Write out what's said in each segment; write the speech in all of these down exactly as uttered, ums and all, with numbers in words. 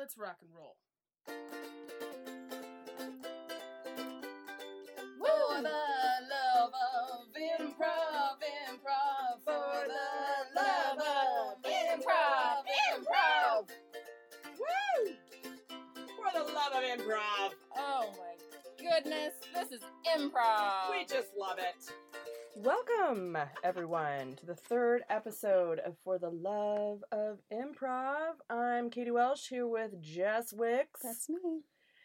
Let's rock and roll. For the love of improv, improv. For the love of improv, improv. Woo! For the love of improv. Oh my goodness, this is improv. We just love it. Welcome, everyone, to the third episode of For the Love of Improv. I'm Katie Welsh here with Jess Wicks. That's me.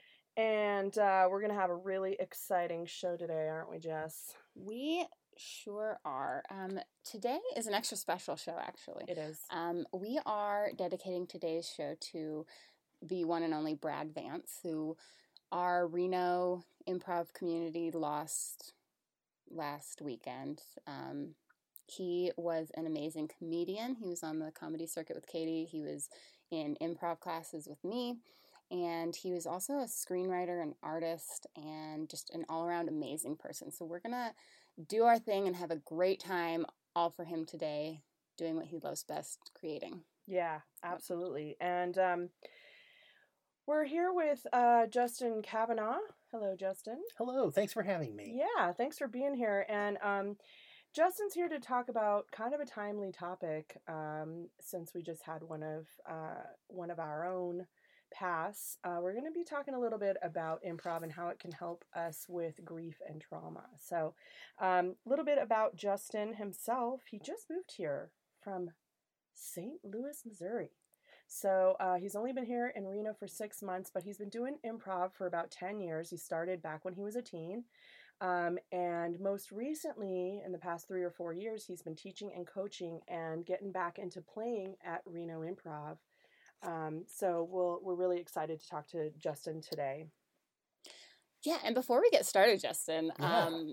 And uh, we're going to have a really exciting show today, aren't we, Jess? We sure are. Um, today is an extra special show, actually. It is. Um, we are dedicating today's show to the one and only Brad Vance, who our Reno improv community lost last weekend. Um, he was an amazing comedian. He was on the comedy circuit with Katie. He was in improv classes with me. And he was also a screenwriter and artist and just an all-around amazing person. So we're going to do our thing and have a great time all for him today, doing what he loves best, creating. Yeah, absolutely. And um, we're here with uh, Justin Kavanaugh. Hello, Justin. Hello, thanks for having me. Yeah, thanks for being here. And um, Justin's here to talk about kind of a timely topic um, since we just had one of uh, one of our own pass. Uh, we're going to be talking a little bit about improv and how it can help us with grief and trauma. So um, a little bit about Justin himself. He just moved here from Saint Louis, Missouri. So uh, he's only been here in Reno for six months, but he's been doing improv for about ten years. He started back when he was a teen. Um, and most recently, in the past three or four years, he's been teaching and coaching and getting back into playing at Reno Improv. Um, so we'll, we're really excited to talk to Justin today. Yeah, and before we get started, Justin, Yeah. um,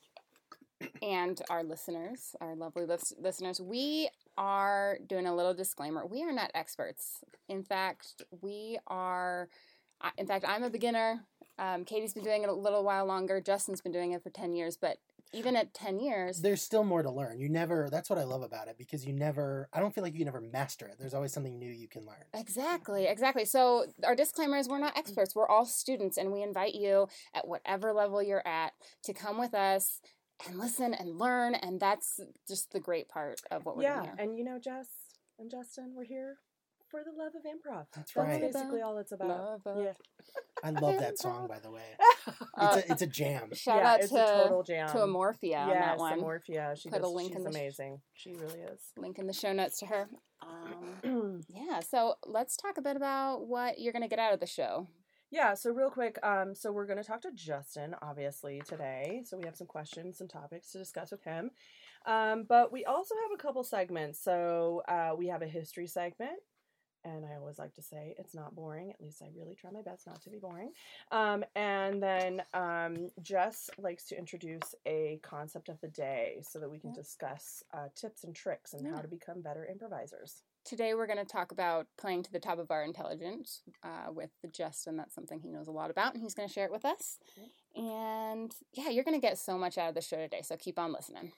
and our listeners, our lovely lis- listeners, we are doing a little disclaimer. We are not experts. In fact, we are, in fact, I'm a beginner. Um, Katie's been doing it a little while longer. Justin's been doing it for ten years, but even at ten years, There's still more to learn. You never, that's what I love about it, because you never, I don't feel like you never master it. There's always something new you can learn. Exactly, exactly. So our disclaimer is we're not experts. We're all students, and we invite you at whatever level you're at to come with us and listen and learn, and that's just the great part of what we're Yeah, doing here. and you know, Jess and Justin, we're here for the love of improv. That's That's right. basically all it's about. Love of- Yeah, I love that song, by the way. Uh, It's a, it's a jam. Shout yeah, out it's to, a total jam. to Amorphia on yes, that one. Amorphia. She Put a does, link she's in the sh- amazing. She really is. Link in the show notes to her. Um, yeah, so let's talk a bit about what you're going to get out of the show. Yeah, so real quick, um, so we're going to talk to Justin, obviously, today. So we have some questions, some topics to discuss with him. Um, but we also have a couple segments. So uh, we have a history segment. And I always like to say it's not boring. At least I really try my best not to be boring. Um, and then um, Jess likes to introduce a concept of the day so that we can Yeah. discuss uh, tips and tricks and how Yeah. to become better improvisers. Today we're going to talk about playing to the top of our intelligence uh, with Justin. That's something he knows a lot about, and he's going to share it with us. And yeah, you're going to get so much out of the show today, so keep on listening.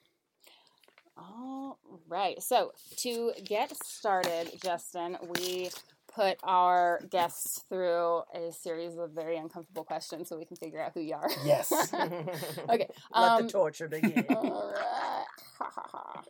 All right. So to get started, Justin, we put our guests through a series of very uncomfortable questions so we can figure out who you are. Yes. Okay. Let Um, the torture begin. all right. Ha, ha, ha.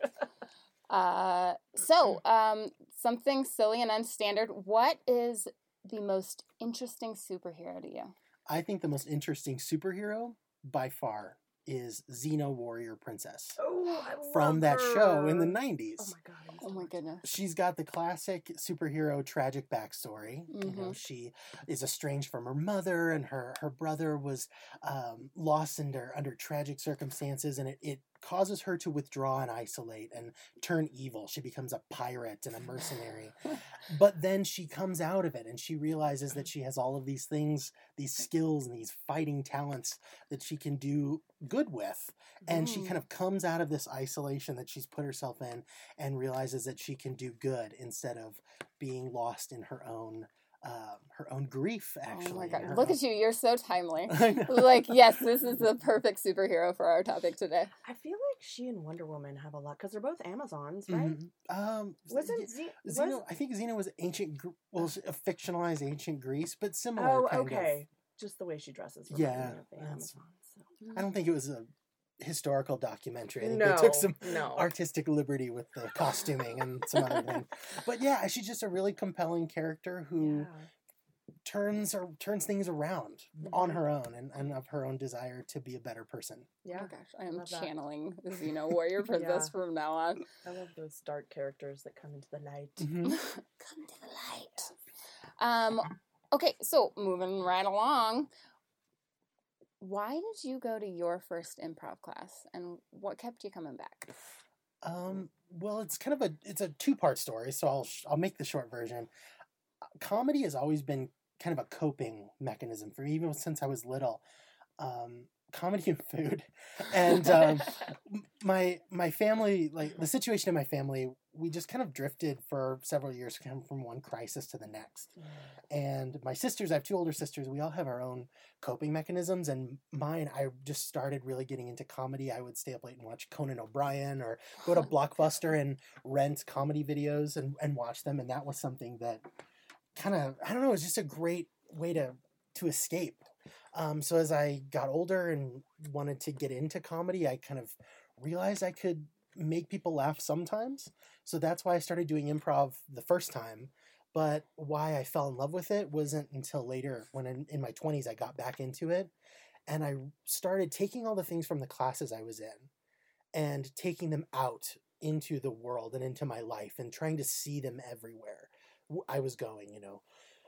Uh, so, um, something silly and unstandard. What is the most interesting superhero to you? I think the most interesting superhero, by far, is Xena Warrior Princess. Oh, I love From that her. show in the nineties. Oh my god. I used Oh to my watch goodness. She's got the classic superhero tragic backstory. You know, Mhm. she is estranged from her mother, and her, her brother was um, lost under under tragic circumstances, and it, it causes her to withdraw and isolate and turn evil. She becomes a pirate and a mercenary. But then she comes out of it, and she realizes that she has all of these things, these skills and these fighting talents that she can do good with. And she Mm. kind of comes out of this isolation that she's put herself in and realizes that she can do good instead of being lost in her own um, her own grief, actually. Oh my and god. her Look own- at you. You're so timely. I know. Like, yes, this is the perfect superhero for our topic today. I feel like she and Wonder Woman have a lot because they're both Amazons, right? Mhm. Um, Wasn't Z- Z- Xeno, was- I think Xena was ancient, Gr- well, a fictionalized ancient Greece, but similar. Oh, kind okay. Just the way she dresses. Yeah, reminded me of the that's- Amazons. So. Of, I don't think it was a historical documentary. I think No, they took some no. artistic liberty with the costuming and some other things. But yeah, she's just a really compelling character who Yeah. turns or turns things around on Mhm. her own and, and of her own desire to be a better person. Oh Yeah. my gosh, I am love that. channeling the Xeno warrior princess Yeah. from now on. I love those dark characters that come into the light. Mhm. Come to the light. Um, okay, so moving right along. Why did you go to your first improv class, and what kept you coming back? Um, well, it's kind of a it's a two part story, so I'll sh- I'll make the short version. Comedy has always been kind of a coping mechanism for me, even since I was little. Um, comedy and food, and um, m- my my family, like the situation in my family, we just kind of drifted for several years, kind of from one crisis to the next. And my sisters, I have two older sisters. We all have our own coping mechanisms, and mine, I just started really getting into comedy. I would stay up late and watch Conan O'Brien, or go to Blockbuster and rent comedy videos and, and watch them. And that was something that kind of, I don't know, it was just a great way to to escape. Um, so as I got older and wanted to get into comedy, I kind of realized I could make people laugh sometimes. So that's why I started doing improv the first time. But why I fell in love with it wasn't until later, when in, in my twenties I got back into it. And I started taking all the things from the classes I was in and taking them out into the world and into my life and trying to see them everywhere w- I was going, you know.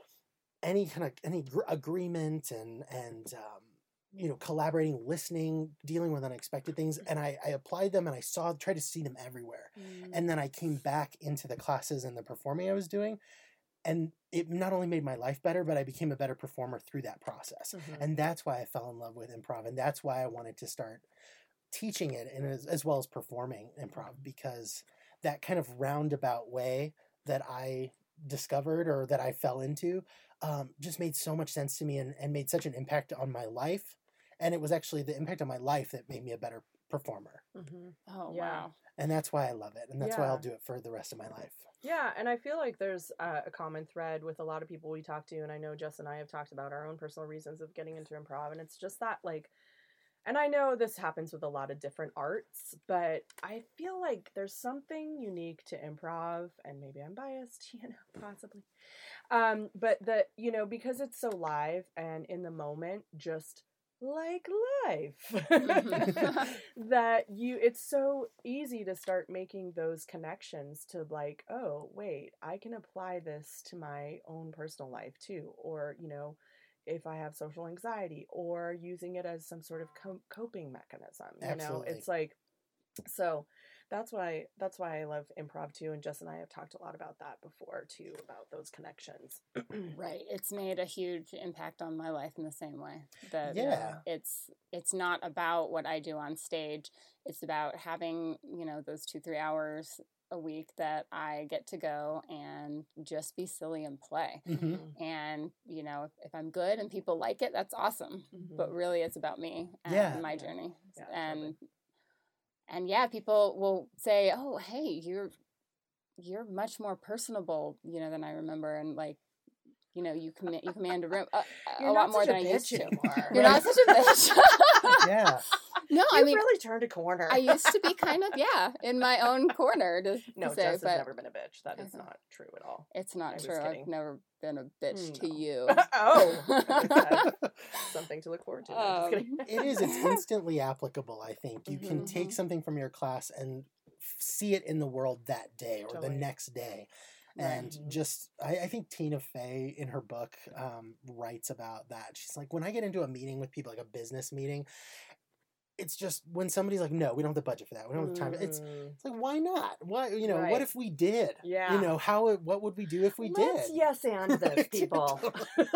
Any kind of any gr- agreement and, and um, you know, collaborating, listening, dealing with unexpected things. And I, I applied them and I saw, tried to see them everywhere. Mm. And then I came back into the classes and the performing I was doing. And it not only made my life better, but I became a better performer through that process. Mhm. And that's why I fell in love with improv. And that's why I wanted to start teaching it, and as, as well as performing improv, because that kind of roundabout way that I discovered or that I fell into um, just made so much sense to me and, and made such an impact on my life. And it was actually the impact on my life that made me a better performer. Mhm. Oh, Yeah. wow. And that's why I love it. And that's why Yeah. I'll do it for the rest of my life. Yeah, and I feel like there's uh, a common thread with a lot of people we talk to, and I know Jess and I have talked about our own personal reasons of getting into improv, and it's just that, like, and I know this happens with a lot of different arts, but I feel like there's something unique to improv, and maybe I'm biased, you know, possibly, um, but that, you know, because it's so live and in the moment, just like life, that you it's so easy to start making those connections to, like, oh wait, I can apply this to my own personal life too, or, you know, if I have social anxiety, or using it as some sort of co- coping mechanism, you Absolutely. know, it's like, so that's why that's why I love improv too, and Jess and I have talked a lot about that before too, about those connections. Right. It's made a huge impact on my life in the same way. That Yeah. it's it's not about what I do on stage. It's about having, you know, those two, three hours a week that I get to go and just be silly and play. hmm And, you know, if, if I'm good and people like it, that's awesome. Mhm. But really it's about me and Yeah. my Yeah. journey. Yeah, and totally. and yeah, people will say, "Oh, hey, you're you're much more personable, you know, than I remember," and like, you know, you command you command a room a, a You're lot not more such than a I used bitch to. anymore. You're not such a bitch. Yeah. No, I You've mean, really turned a corner. I used to be kind of yeah in my own corner to, to No, say, Jess has but never been a bitch. That is Okay. not true at all. it's I not was true. I've kidding. never been a bitch to No. you. Oh, something to look forward to. No, I'm just Um, kidding. It is. It's instantly applicable, I think. You can Mhm. take something from your class and f- see it in the world that day or Totally. the next day. Right. And Mhm. just, I, I think Tina Fey in her book um, writes about that. She's like, when I get into a meeting with people, like a business meeting, it's just when somebody's like, no, we don't have the budget for that. We don't have the time. It's, Mm. it's like, why not? What, you know, Right. what if we did? Yeah. You know, how, it- what would we do if we Let's did? yes and this, people. Totally.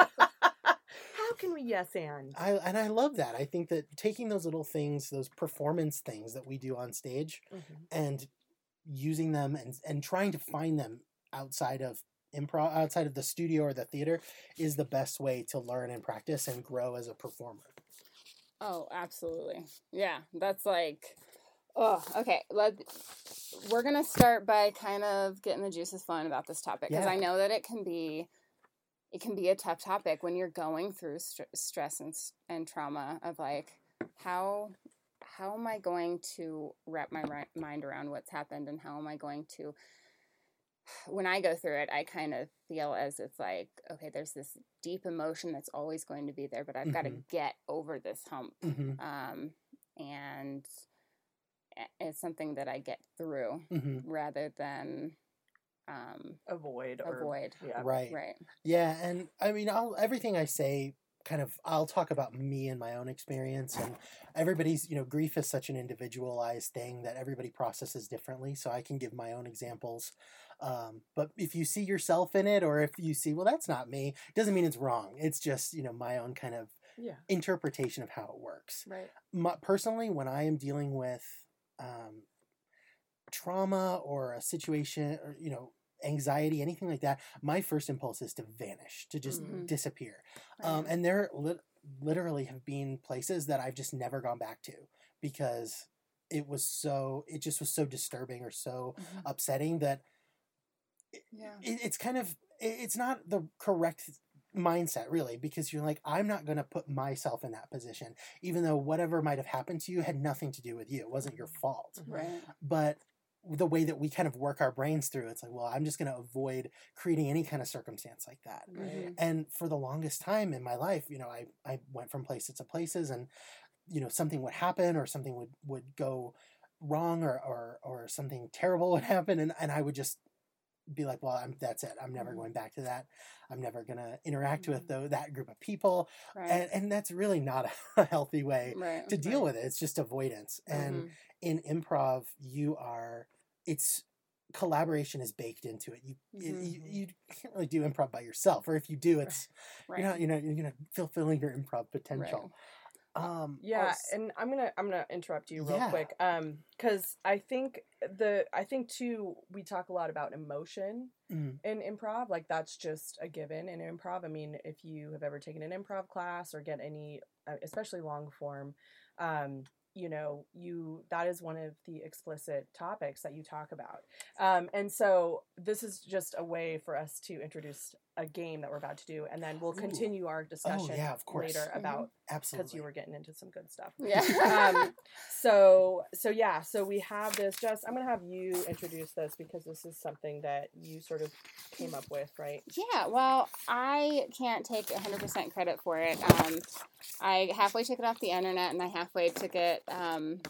How can we yes and? I, and I love that. I think that taking those little things, those performance things that we do on stage, Mhm. and using them and and trying to find them outside of improv, outside of the studio or the theater, is the best way to learn and practice and grow as a performer. Oh, absolutely. Yeah, that's like, Oh, okay. Let we're gonna start by kind of getting the juices flowing about this topic because Yeah. I know that it can be, it can be a tough topic when you're going through st- stress and and trauma of like how how am I going to wrap my ri- mind around what's happened and how am I going to. When I go through it, I kind of feel as it's like, okay, there's this deep emotion that's always going to be there, but I've got to Mhm. get over this hump. Mhm. Um, and it's something that I get through Mhm. rather than um, Avoid. Or, avoid. Yeah. Right. Right. Yeah, and I mean, I'll everything I say kind of I'll talk about me and my own experience, and everybody's, you know, grief is such an individualized thing that everybody processes differently, so I can give my own examples. Um, but if you see yourself in it, or if you see, well, that's not me, doesn't mean it's wrong. It's just, you know, my own kind of Yeah. interpretation of how it works. Right. My, personally, when I am dealing with um, trauma or a situation, or you know, anxiety, anything like that, my first impulse is to vanish, to just Mhm. disappear. Right. Um, and there lit- literally have been places that I've just never gone back to because it was so, it just was so disturbing or so Mhm. upsetting that Yeah. it, it's kind of, it, it's not the correct mindset really, because you're like, I'm not going to put myself in that position, even though whatever might have happened to you had nothing to do with you. It wasn't your fault. Right. But the way that we kind of work our brains through, it's like, well, I'm just going to avoid creating any kind of circumstance like that. Right. Mhm. And for the longest time in my life, you know, I, I went from places to places, and, you know, something would happen or something would, would go wrong, or, or, or something terrible would happen. And, and I would just be like, well, I'm, that's it. I'm never Mhm. going back to that. I'm never going to interact Mhm. with though, that group of people. Right. And, and that's really not a healthy way right. to deal with it. It's just avoidance. And Mhm. in improv, you are, it's collaboration is baked into it. You, Mhm. you you can't really do improv by yourself, or if you do, it's Right. you're not, you know, you're gonna fulfilling your improv potential. Um, Yeah, s- and I'm gonna I'm gonna interrupt you real Yeah. quick, um, because I think the I think too we talk a lot about emotion mm, in improv, like that's just a given in improv. I mean, if you have ever taken an improv class or get any, uh, especially long form, um, you know, you that is one of the explicit topics that you talk about, um, and so this is just a way for us to introduce a game that we're about to do, and then we'll Ooh. continue our discussion yeah, of course. later Mhm. about because absolutely. you were getting into some good stuff. Yeah. um, so so yeah, so we have this. Jess, I'm gonna have you introduce this because this is something that you sort of came up with, right? Yeah, well, I can't take one hundred percent credit for it. Um, I halfway took it off the internet, and I halfway took it, um,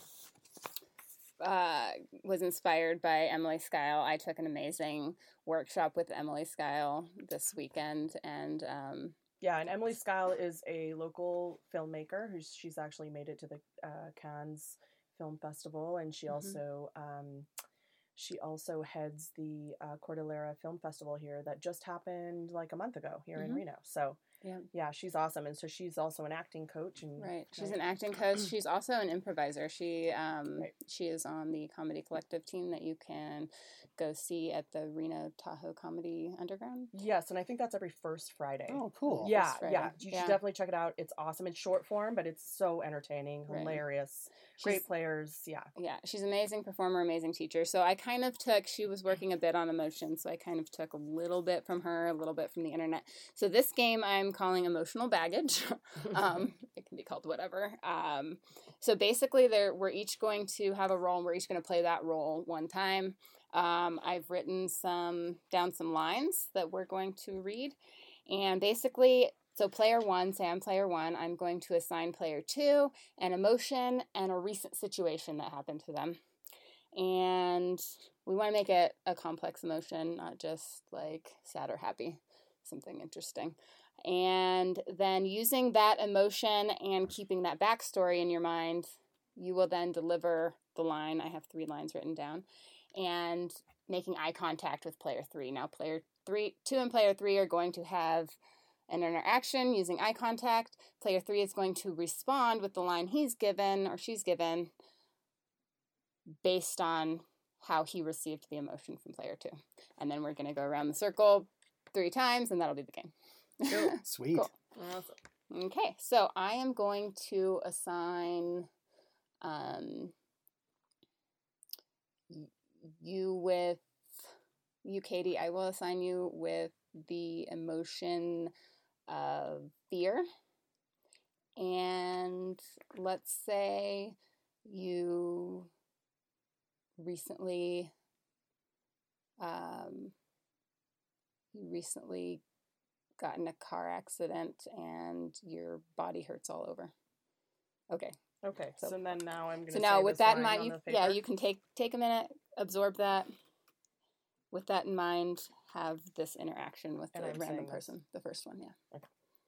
uh, was inspired by Emily Skyle. I took an amazing workshop with Emily Skyle this weekend, and um, Yeah, and Emily Skyle is a local filmmaker who's she's actually made it to the uh, Cannes Film Festival, and she Mhm. also um, she also heads the uh, Cordillera Film Festival here that just happened like a month ago here in Mhm. Reno. So Yeah. yeah, she's awesome, and so she's also an acting coach. And right, she's an acting coach. She's also an improviser. She um, Right. she is on the comedy collective team that you can go see at the Reno Tahoe Comedy Underground. Yes, and I think that's every first Friday. Oh, cool. Yeah, First Friday. yeah. You Yeah. should definitely check it out. It's awesome. It's short form, but it's so entertaining, Right. hilarious, great She's- players. Yeah. Yeah, she's an amazing performer, amazing teacher. So I kind of took, she was working a bit on emotion, so I kind of took a little bit from her, a little bit from the internet. So this game I'm calling Emotional Baggage. um, it can be called whatever. Um, so basically there, we're each going to have a role, and we're each going to play that role one time. Um, I've written some, down some lines that we're going to read. And basically, so player one, say I'm player one, I'm going to assign player two an emotion and a recent situation that happened to them. And we want to make it a complex emotion, not just like sad or happy, something interesting. And then using that emotion and keeping that backstory in your mind, you will then deliver the line. I have three lines written down. And making eye contact with player three. Now, player three, two and player three are going to have an interaction using eye contact. Player three is going to respond with the line he's given or she's given based on how he received the emotion from player two. And then we're going to go around the circle three times, and that'll be the game. Cool. Sweet. Cool. Awesome. Okay, so I am going to assign um, y- you with you, Katie, I will assign you with the emotion of fear. And let's say you recently, um, you recently got in a car accident and your body hurts all over. Okay. Okay. So, So- then now I'm gonna. So now say with this that in line mind, on you, the yeah, paper. you can take take a minute, absorb that. With that in mind, have this interaction with And the I'm random saying this. person, the first one, yeah.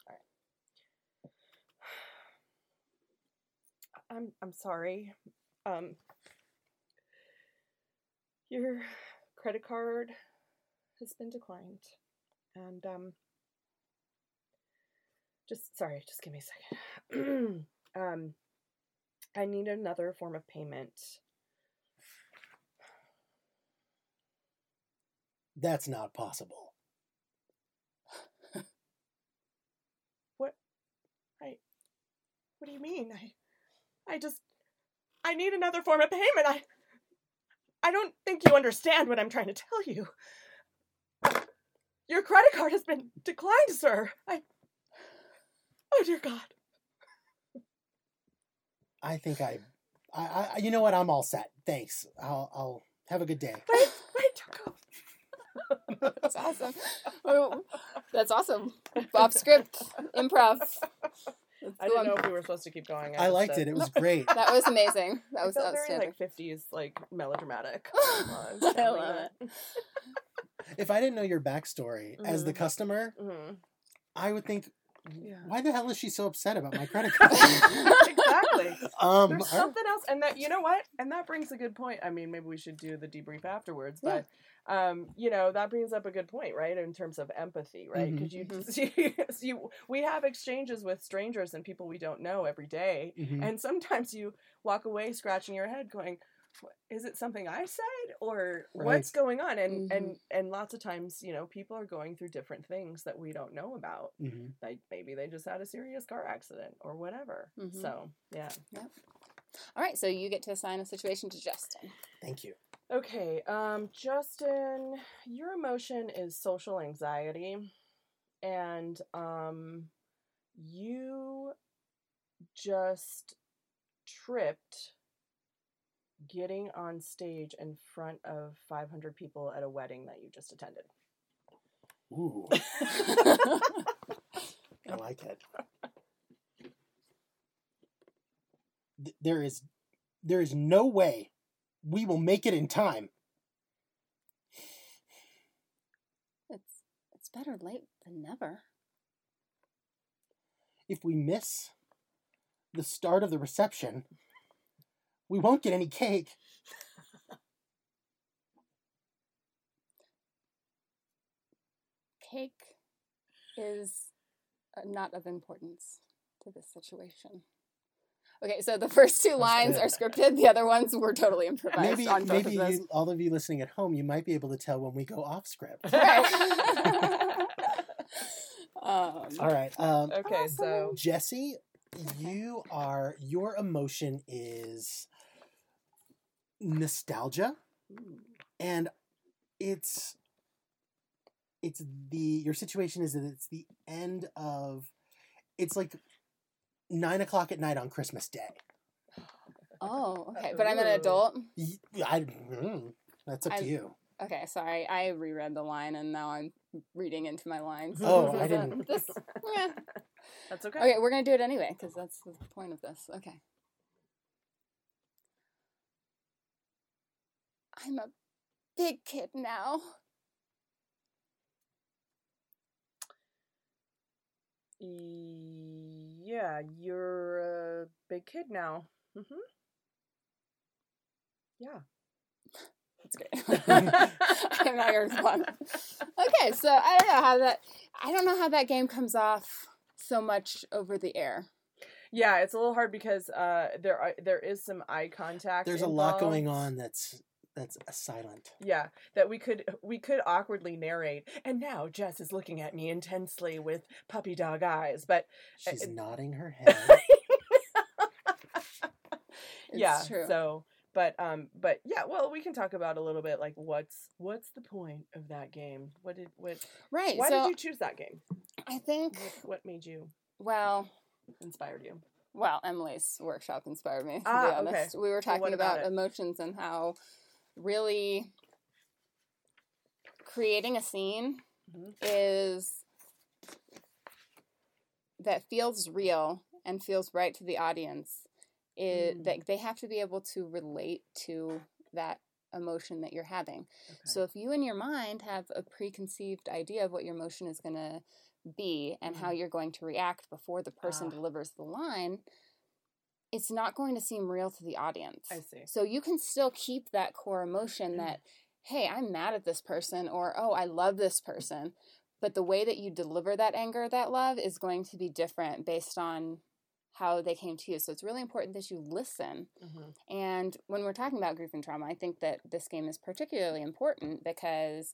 I'm I'm sorry. Um, your credit card has been declined, and um, just sorry, just give me a second. um, I need another form of payment. That's not possible. What? I. What do you mean? I. I just. I need another form of payment. I. I don't think you understand what I'm trying to tell you. Your credit card has been declined, sir. I. Oh dear God. I think I, I, I you know what? I'm all set. Thanks. I'll, I'll have a good day. Wait, wait, don't go. That's awesome. Oh, that's awesome. Off script, improv. Let's I go didn't on. know if we were supposed to keep going. I just liked said- it. It was great. That was amazing. That It was felt very outstanding. like fifties, like melodramatic. I love it. If I didn't know your backstory as the Mhm. customer, Mm-hmm. I would think, Yeah. why the hell is she so upset about my credit card? Exactly. um, There's all- something else, and that you know what, and that brings a good point. I mean, maybe we should do the debrief afterwards, Yeah. but um, you know, that brings up a good point, right? In terms of empathy, right? Mhm. Because you, Mhm. you, we have exchanges with strangers and people we don't know every day, Mhm. and sometimes you walk away scratching your head, going, "What- "Is it something I said, or Right. what's going on?" And Mhm. and and lots of times, you know, people are going through different things that we don't know about. Mhm. Like maybe they just had a serious car accident or whatever. Mhm. So yeah. All right, so you get to assign a situation to Justin. Thank you. Okay, um, Justin, your emotion is social anxiety, and um, you just tripped getting on stage in front of five hundred people at a wedding that you just attended. Ooh, I like it. Th- There is, there is no way we will make it in time. It's it's better late than never. If we miss the start of the reception, we won't get any cake. Cake is uh, not of importance to this situation. Okay, so the first two That's lines good. are scripted. The other ones were totally improvised Maybe, on both maybe of those. you, all of you listening at home, you might be able to tell when we go off script. Right. um, All right, um, Okay, so Jesse, you are your emotion is nostalgia, and it's it's the your situation is that it's the end of it's like nine o'clock at night on Christmas Day. Oh, okay, but I'm an Ooh. adult. Y- I, mm, that's up I- to you. Okay, sorry, I reread the line and now I'm reading into my lines. Oh, This I is a- didn't. This, yeah. that's okay. Okay, we're gonna do it anyway because that's the point of this. Okay. I'm a big kid now. Yeah, you're a big kid now. Mm-hmm. Yeah. That's great. I'm not gonna respond. Okay, so I don't know how that. I don't know how that game comes off so much over the air. Yeah, it's a little hard because uh, there are there is some eye contact. There's a lot going involved. on that's that's a silent. Yeah, that we could we could awkwardly narrate. And now Jess is looking at me intensely with puppy dog eyes. But She's it- nodding her head. It's yeah, true. so But um, but yeah, well, we can talk about a little bit like what's what's the point of that game? What did what? Right. Why so did you choose that game? I think, What, what made you well, inspired you? well, Emily's workshop inspired me, to Ah, be honest. okay. We were So what talking about about it? emotions and how really creating a scene Mhm. is that feels real and feels right to the audience. It Mm. that they have to be able to relate to that emotion that you're having. Okay. So if you in your mind have a preconceived idea of what your emotion is going to be and how Mhm. you're going to react before the person Ah. delivers the line, it's not going to seem real to the audience. I see. So you can still keep that core emotion that, hey, I'm mad at this person, or, oh, I love this person. But the way that you deliver that anger, that love, is going to be different based on how they came to you. So it's really important that you listen. Mhm. And when we're talking about grief and trauma, I think that this game is particularly important because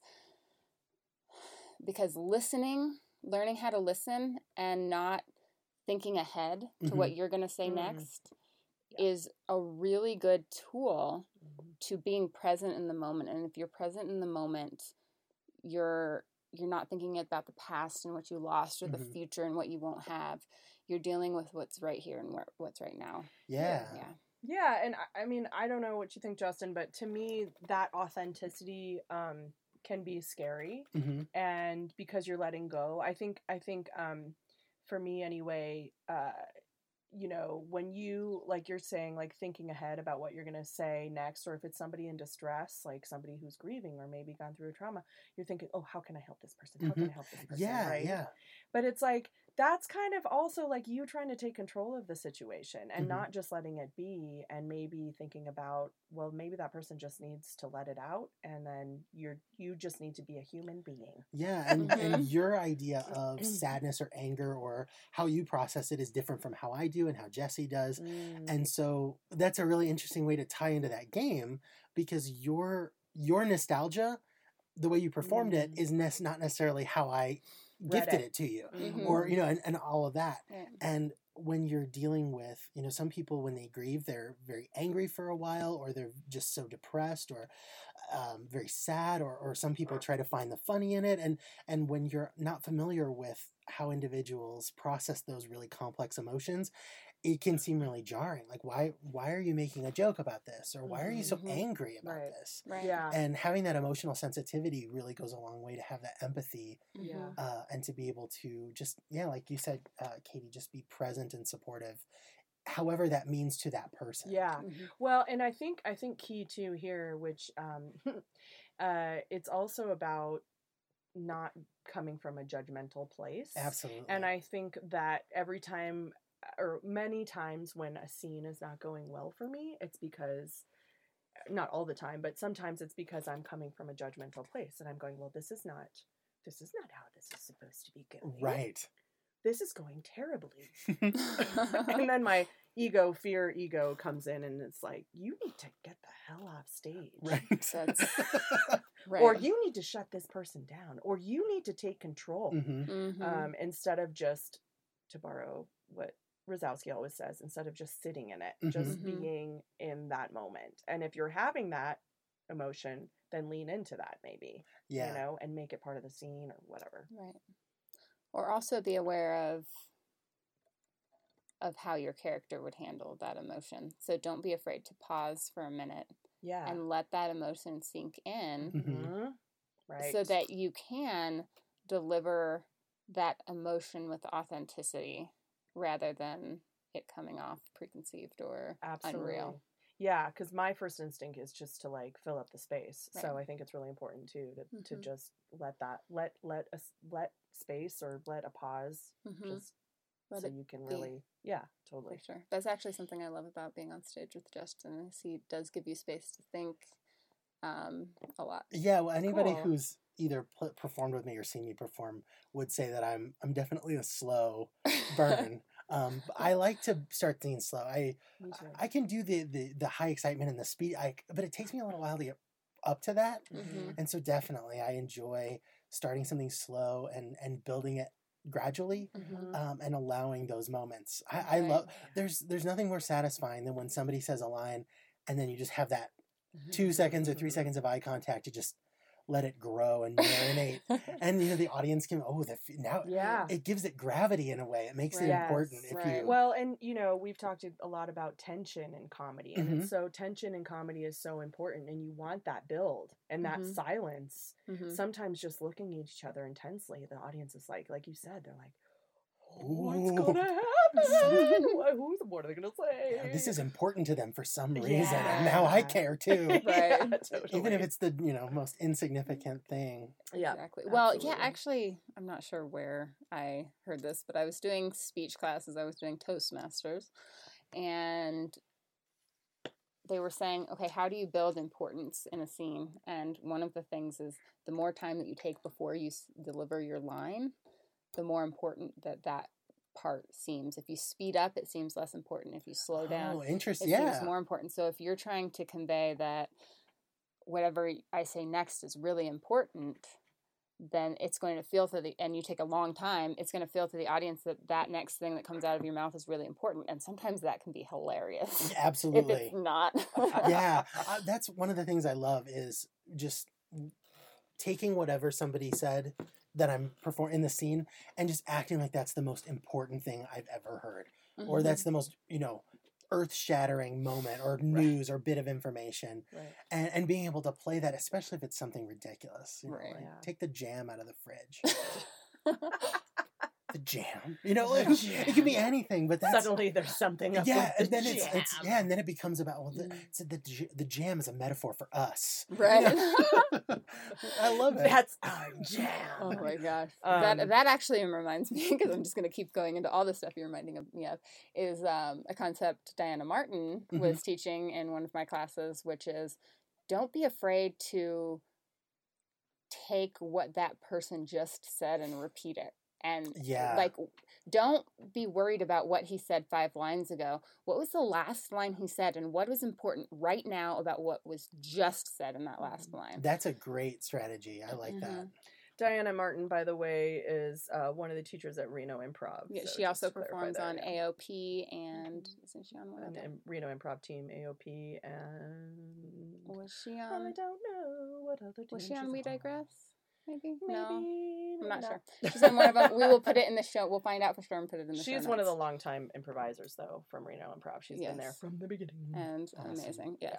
because listening, learning how to listen and not thinking ahead to Mhm. what you're going to say Mm. next Yeah. is a really good tool Mhm. to being present in the moment. And if you're present in the moment, you're you're not thinking about the past and what you lost or the Mhm. future and what you won't have. You're dealing with what's right here and where, what's right now. Yeah. Yeah. Yeah, and I, I mean, I don't know what you think, Justin, but to me, that authenticity um, can be scary, hmm and because you're letting go, I think, I think, um, for me anyway, uh, you know, when you, like you're saying, like thinking ahead about what you're going to say next, or if it's somebody in distress, like somebody who's grieving or maybe gone through a trauma, you're thinking, oh, how can I help this person? How can I help this person? Yeah, right? yeah. But it's like, that's kind of also like you trying to take control of the situation and Mhm. not just letting it be, and maybe thinking about, well, maybe that person just needs to let it out, and then you're you just need to be a human being. Yeah, and, and Mhm. your idea of sadness or anger or how you process it is different from how I do and how Jesse does. Mm, And so that's a really interesting way to tie into that game, because your your nostalgia, the way you performed it, Mm. is ne- not necessarily how I Read gifted it. it to you, Mhm. or you know, and, and all of that. Right. And when you're dealing with, you know, some people when they grieve, they're very angry for a while, or they're just so depressed, or um, very sad, or or some people try to find the funny in it. And and when you're not familiar with how individuals process those really complex emotions, it can seem really jarring. Like, why why are you making a joke about this, or why are you so Mhm. angry about Right. this? Right. Yeah. And having that emotional sensitivity really goes a long way to have that empathy, Yeah. Mhm. uh, and to be able to just, yeah, like you said, uh, Katie, just be present and supportive, however that means to that person. Yeah. Mhm. Well, and I think I think key too here, which um, uh, it's also about not coming from a judgmental place. Absolutely. And I think that every time, or many times when a scene is not going well for me, it's because, not all the time, but sometimes it's because I'm coming from a judgmental place and I'm going, well, this is not, this is not how this is supposed to be going. Right. This is going terribly. And then my ego, fear ego comes in and it's like, you need to get the hell off stage. Right. That's right. Or you need to shut this person down. Or you need to take control. hmm Mhm. Um, instead of just, to borrow what Rosowski always says, instead of just sitting in it, Mhm. just Mhm. being in that moment. And if you're having that emotion, then lean into that maybe, Yeah. you know, and make it part of the scene or whatever. Right. Or also be aware of of how your character would handle that emotion. So don't be afraid to pause for a minute Yeah. and let that emotion sink in Mhm. Mhm. Right. so that you can deliver that emotion with authenticity rather than it coming off preconceived or Absolutely. unreal. Yeah, because my first instinct is just to like fill up the space. So Right. I think it's really important too to, to Mhm. just let that let let us let space or let a pause Mhm. just Let so it you can be. really yeah For totally sure. That's actually something I love about being on stage with Justin is he does give you space to think um, a lot. Yeah. Well, anybody Cool. who's either pl- performed with me or seen me perform would say that I'm I'm definitely a slow burn. um, but I like to start things slow. I Me too. I can do the, the the high excitement and the speed, I but it takes me a little while to get up to that. Mhm. And so definitely I enjoy starting something slow and and building it gradually, Mhm. um, and allowing those moments. I, I Right. love there's there's nothing more satisfying than when somebody says a line and then you just have that two seconds or three seconds of eye contact to just let it grow and marinate. And, you know, the audience can, oh, the, now Yeah. it gives it gravity in a way. It makes it Yes, important. If right. you, Well, and you know, we've talked a lot about tension in comedy, and Mhm. it's so tension in comedy is so important, and you want that build and that Mhm. silence. Mhm. Sometimes just looking at each other intensely, the audience is like, like you said, they're like, Ooh. what's gonna happen? What, who's, what are they gonna say? yeah, this is important to them for some reason, and now I Yeah. care too. Right. Yeah, totally. Even if it's the, you know, most insignificant thing. yeah, Exactly. Well, yeah, absolutely. actually, I'm not sure where I heard this, but I was doing speech classes. I was doing Toastmasters, and they were saying, okay, how do you build importance in a scene? And one of the things is the more time that you take before you s- deliver your line, the more important that that part seems. If you speed up, it seems less important. If you slow down, Oh, interesting. it Yeah. seems more important. So if you're trying to convey that whatever I say next is really important, then it's going to feel to the, and you take a long time, it's going to feel to the audience that that next thing that comes out of your mouth is really important. And sometimes that can be hilarious. If Absolutely. it's not. Yeah. Uh, that's one of the things I love is just taking whatever somebody said that I'm performing in the scene and just acting like that's the most important thing I've ever heard. Or Mhm. that's the most, you know, earth-shattering moment or news or bit of information. Right. And, and being able to play that, especially if it's something ridiculous. You know, Right. like, Yeah. take the jam out of the fridge. The jam. You know, The like, it could be anything, but that's... Suddenly there's something up yeah, with and then the it's, it's jam. yeah, and then it becomes about well, the, Mm. so the j- the jam is a metaphor for us, you Right. know? I love it. That's our jam. Oh my gosh. Um, that that actually reminds me, because I'm just going to keep going into all the stuff you're reminding of me of, is um, a concept Diana Martin Mhm. was teaching in one of my classes, which is don't be afraid to take what that person just said and repeat it. And Yeah. like, don't be worried about what he said five lines ago. What was the last line he said, and what is important right now about what was just said in that last line? That's a great strategy. I like that. Mhm. Diana Martin, by the way, is uh, one of the teachers at Reno Improv. Yeah, so she just also to clarify performs there, on yeah. A O P, and isn't she on one of And, them? and Reno Improv team, A O P, and Was she I on? don't know what other team Was she on she's We Digress? Maybe. Maybe, No, maybe I'm not sure. not. She's on one of them. We will put it in the show. We'll find out for sure and put it in the show. She's one of the notes. longtime improvisers, though, from Reno Improv. She's been there Yes. from the beginning. And Awesome. amazing. Yes.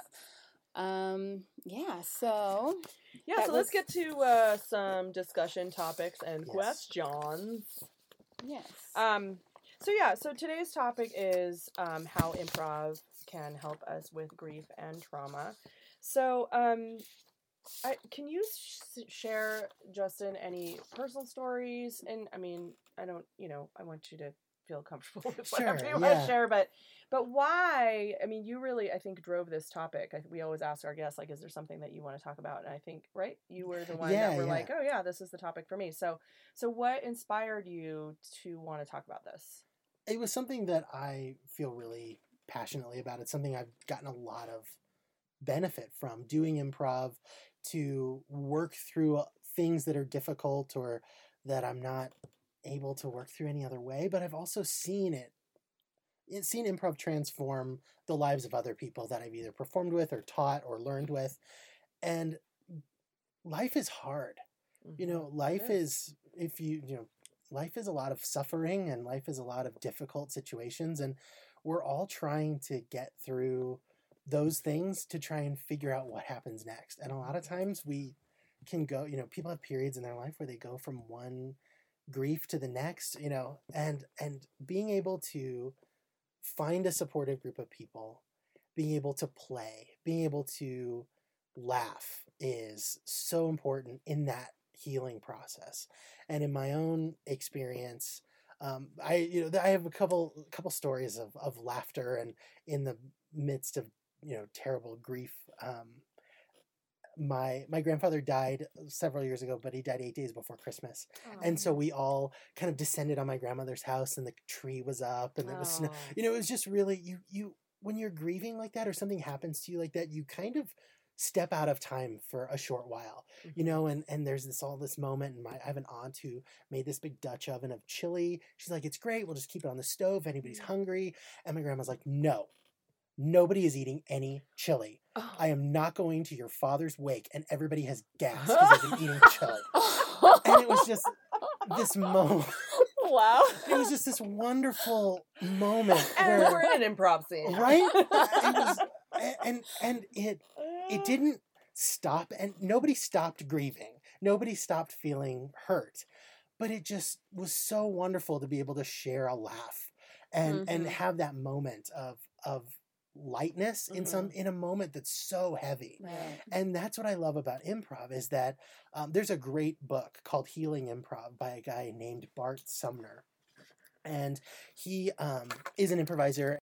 Um. Yeah. So. Yeah, that so let's was- get to uh, some discussion topics and Yes. questions. Yes. Um, so yeah, so today's topic is um, how improv can help us with grief and trauma. So, um, I, can you sh- share, Justin, any personal stories? And I mean, I don't, you know, I want you to feel comfortable with whatever Sure, you want yeah. to share, but but why? I mean, you really, I think, drove this topic. I, we always ask our guests, like, is there something that you want to talk about? And I think, right, you were the one Yeah, that were yeah. like, oh yeah, this is the topic for me. So, so what inspired you to want to talk about this? It was something that I feel really passionately about. It's something I've gotten a lot of benefit from doing improv, to work through things that are difficult or that I'm not able to work through any other way. But I've also seen it, it's seen improv transform the lives of other people that I've either performed with or taught or learned with. And life is hard. You know, life is, if you, you know, life is a lot of suffering and life is a lot of difficult situations. And we're all trying to get through those things to try and figure out what happens next. And a lot of times we can go, you know, people have periods in their life where they go from one grief to the next, you know, and, and being able to find a supportive group of people, being able to play, being able to laugh is so important in that healing process. And in my own experience, um, I, you know, I have a couple, couple stories of, of laughter and in the midst of, you know, terrible grief. Um, my, my grandfather died several years ago, but he died eight days before Christmas. And so we all kind of descended on my grandmother's house and the tree was up and there was snow. You know, it was just really, you, you, when you're grieving like that or something happens to you like that, you kind of step out of time for a short while, you know, and, and there's this, all this moment. And my, I have an aunt who made this big Dutch oven of chili. She's like, it's great. We'll just keep it on the stove if anybody's hungry. And my grandma's like, no, nobody is eating any chili. Oh. I am not going to your father's wake, and everybody has gas because I've been eating chili. And it was just this moment. Wow. It was just this wonderful moment And where, we're in an improv scene. right? It was, and and it it didn't stop, and nobody stopped grieving. Nobody stopped feeling hurt. But it just was so wonderful to be able to share a laugh and Mm-hmm. and have that moment of of lightness in some in a moment that's so heavy. Right. And that's what I love about improv is that um, there's a great book called Healing Improv by a guy named Bart Sumner. And he um, is an improviser.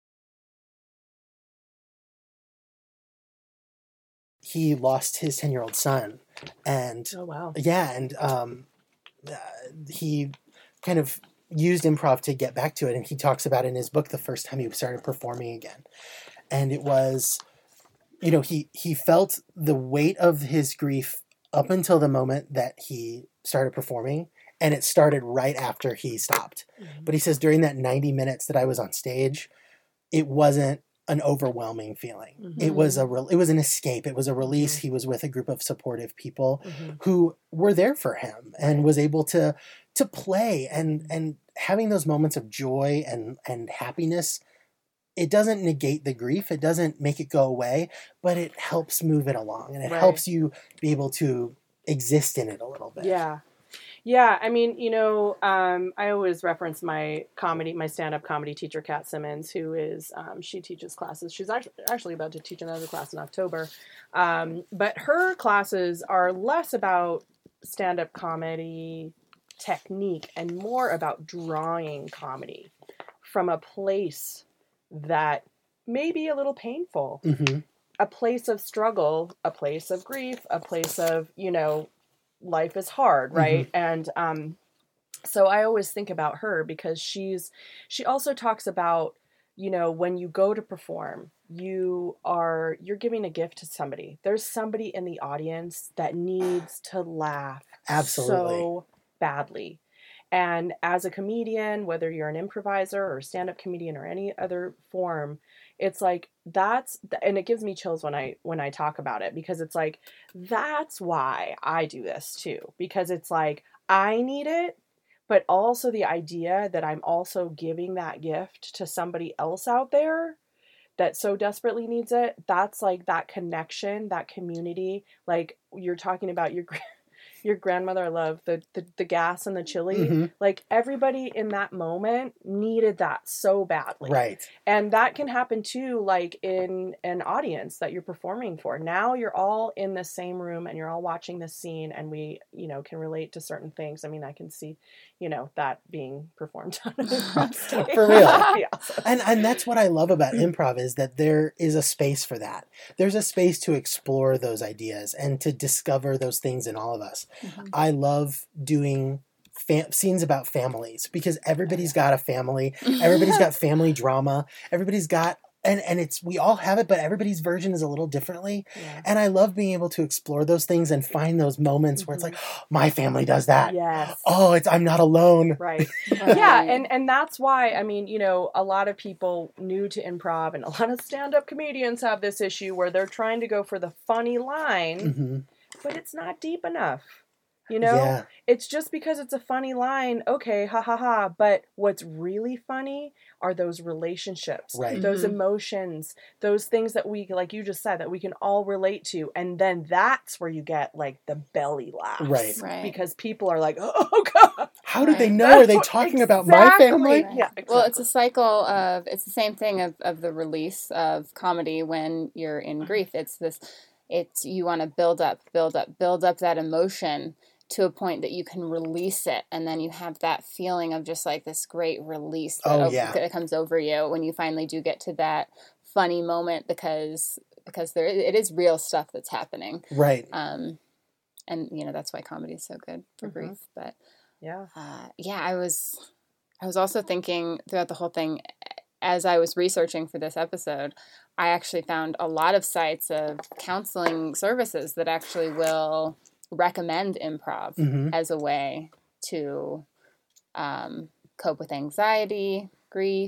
He lost his ten-year-old son. And Oh, wow. yeah, and um, uh, he kind of used improv to get back to it. And he talks about in his book the first time he started performing again. And it was, you know, he, he felt the weight of his grief up until the moment that he started performing. And it started right after he stopped. Mm-hmm. But he says during that ninety minutes that I was on stage, it wasn't an overwhelming feeling. Mm-hmm. It was a re- it was an escape. It was a release. He was with a group of supportive people Mm-hmm. who were there for him and was able to to play and and having those moments of joy and and happiness. It doesn't negate the grief. It doesn't make it go away, but it helps move it along and it Right. helps you be able to exist in it a little bit. Yeah. Yeah, I mean, you know, um, I always reference my comedy, my stand-up comedy teacher, Kat Simmons, who is, um, she teaches classes. She's actually, actually about to teach another class in October. Um, but her classes are less about stand-up comedy technique and more about drawing comedy from a place that may be a little painful, Mm-hmm. a place of struggle, a place of grief, a place of, you know, life is hard, right? Mm-hmm. And um, so I always think about her because she's, she also talks about, you know, when you go to perform, you are, you're giving a gift to somebody. There's somebody in the audience that needs to laugh Absolutely. so badly. And as a comedian, whether you're an improviser or stand-up comedian or any other form, it's like that's, and it gives me chills when I when I talk about it because it's like that's why I do this too, because it's like I need it, but also the idea that I'm also giving that gift to somebody else out there that so desperately needs it. That's like that connection, that community. Like you're talking about your your grandmother, I love the, the, the gas and the chili. Mm-hmm. Like everybody in that moment needed that so badly. Right. And that can happen too, like in an audience that you're performing for. Now you're all in the same room and you're all watching this scene and we, you know, can relate to certain things. I mean, I can see, you know, that being performed on an improv stage. For real. Yeah. And and that's what I love about improv is that there is a space for that. There's a space to explore those ideas and to discover those things in all of us. Mm-hmm. I love doing fam- scenes about families because everybody's got a family. Everybody's got family drama. Everybody's got, and, and it's, we all have it, but everybody's version is a little differently. Yeah. And I love being able to explore those things and find those moments Mm-hmm. where it's like, oh, my family does that. Yes. Oh, it's, I'm not alone. Right. Right. Yeah, and and that's why, I mean, you know, a lot of people new to improv and a lot of stand-up comedians have this issue where they're trying to go for the funny line, Mm-hmm. but it's not deep enough. You know, Yeah. it's just because it's a funny line, okay, ha ha ha. But what's really funny are those relationships, Right. those Mhm. emotions, those things that we, like you just said, that we can all relate to. And then that's where you get like the belly laughs. Right. Right. Because people are like, oh, God. How did they Right. know? That's Are they what- talking about my family? Exactly. Yeah, Well, it's exactly. a cycle of, it's the same thing of, of the release of comedy when you're in grief. It's this, it's, you want to build up, build up, build up that emotion to a point that you can release it. And then you have that feeling of just like this great release that, Oh, over, yeah. that comes over you when you finally do get to that funny moment because, because there, it is real stuff that's happening. Right. Um, and you know, that's why comedy is so good for Mhm. grief. But Yeah. uh, yeah, I was, I was also thinking throughout the whole thing, as I was researching for this episode, I actually found a lot of sites of counseling services that actually will recommend improv Mm-hmm. as a way to um, cope with anxiety, grief,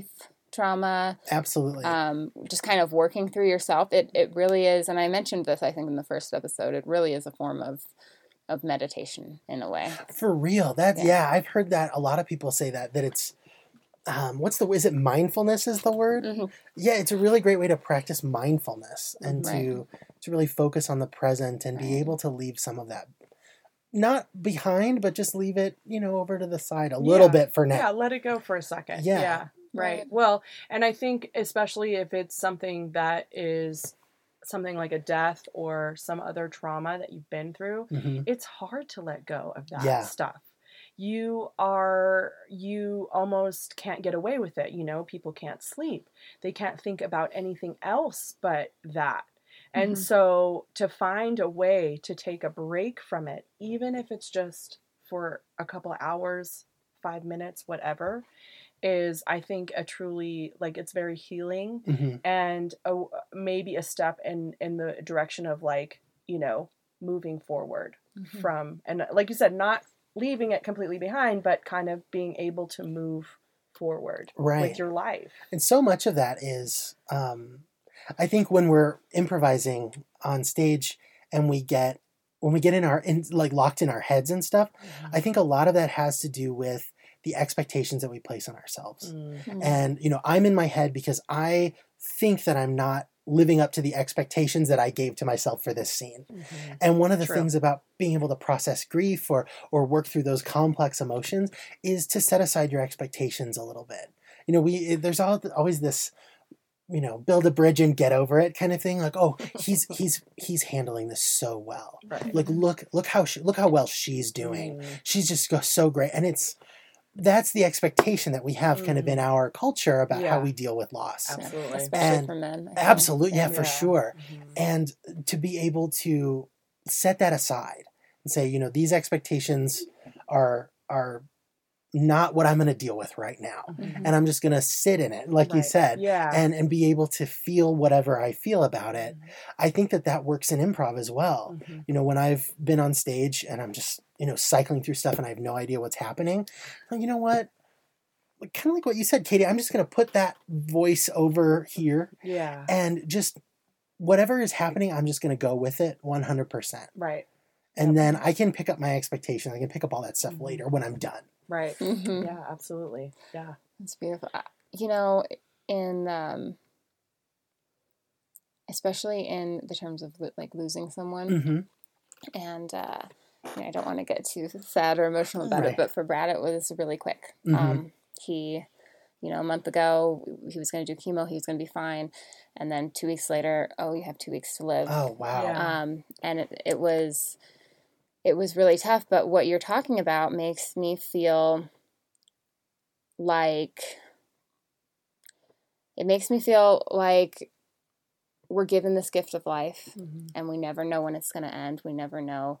trauma. Absolutely. Um, just kind of working through yourself. It it really is, and I mentioned this, I think, in the first episode. It really is a form of of meditation in a way. For real. That's, Yeah. yeah, I've heard that. A lot of people say that, that it's, um, what's the, is it mindfulness is the word? Mm-hmm. Yeah, it's a really great way to practice mindfulness and Right. to, to really focus on the present and Right. be able to leave some of that, not behind, but just leave it, you know, over to the side a little Yeah. bit for now. Yeah, let it go for a second. Yeah. Yeah. Right. Right. Well, and I think especially if it's something that is something like a death or some other trauma that you've been through, hmm it's hard to let go of that Yeah. stuff. You are, you almost can't get away with it. You know, people can't sleep. They can't think about anything else but that. And Mhm. so to find a way to take a break from it, even if it's just for a couple of hours, five minutes, whatever, is, I think, a truly, like, it's very healing hmm and a, maybe a step in, in the direction of, like, you know, moving forward Mhm. from, and like you said, not leaving it completely behind, but kind of being able to move forward Right. with your life. And so much of that is, um, I think when we're improvising on stage and we get, when we get in our, in, like locked in our heads and stuff, I think a lot of that has to do with the expectations that we place on ourselves. Mm. Mhm. And, you know, I'm in my head because I think that I'm not living up to the expectations that I gave to myself for this scene. Mhm. And one of the True. things about being able to process grief or or work through those complex emotions is to set aside your expectations a little bit. You know, we there's all, always this, you know, build a bridge and get over it kind of thing. Like, oh, he's he's he's handling this so well. Right. Like, look look how she, look how well she's doing. Mm. She's just go so great, and it's that's the expectation that we have kind of in our culture about how Yeah. we deal with loss. Absolutely. Absolutely. Especially And for men. I think. Absolutely, yeah, for Yeah. sure. Mhm. And to be able to set that aside and say, you know, these expectations are are not what I'm going to deal with right now, Mhm. and I'm just going to sit in it, like you Right. said, Yeah. and and be able to feel whatever I feel about it. Mhm. I think that that works in improv as well. Mhm. You know, when I've been on stage and I'm just, you know, cycling through stuff and I have no idea what's happening, well, you know what? Kind of like what you said, Katie, I'm just going to put that voice over here Yeah. and just whatever is happening, I'm just going to go with it one hundred percent. Right. And Yep. then I can pick up my expectations. I can pick up all that stuff Mhm. later when I'm done. Right. Mhm. Yeah, absolutely. Yeah. It's beautiful. Uh, You know, in um, especially in the terms of lo- like losing someone, Mm-hmm. and uh, you know, I don't want to get too sad or emotional about Right. it, but for Brad, it was really quick. Mhm. Um, he, you know, a month ago, he was going to do chemo. He was going to be fine, and then two weeks later, oh, you have two weeks to live. Oh, wow. Yeah. Um, and it, it was, it was really tough. But what you're talking about makes me feel like, it makes me feel like we're given this gift of life, Mhm. and we never know when it's going to end. We never know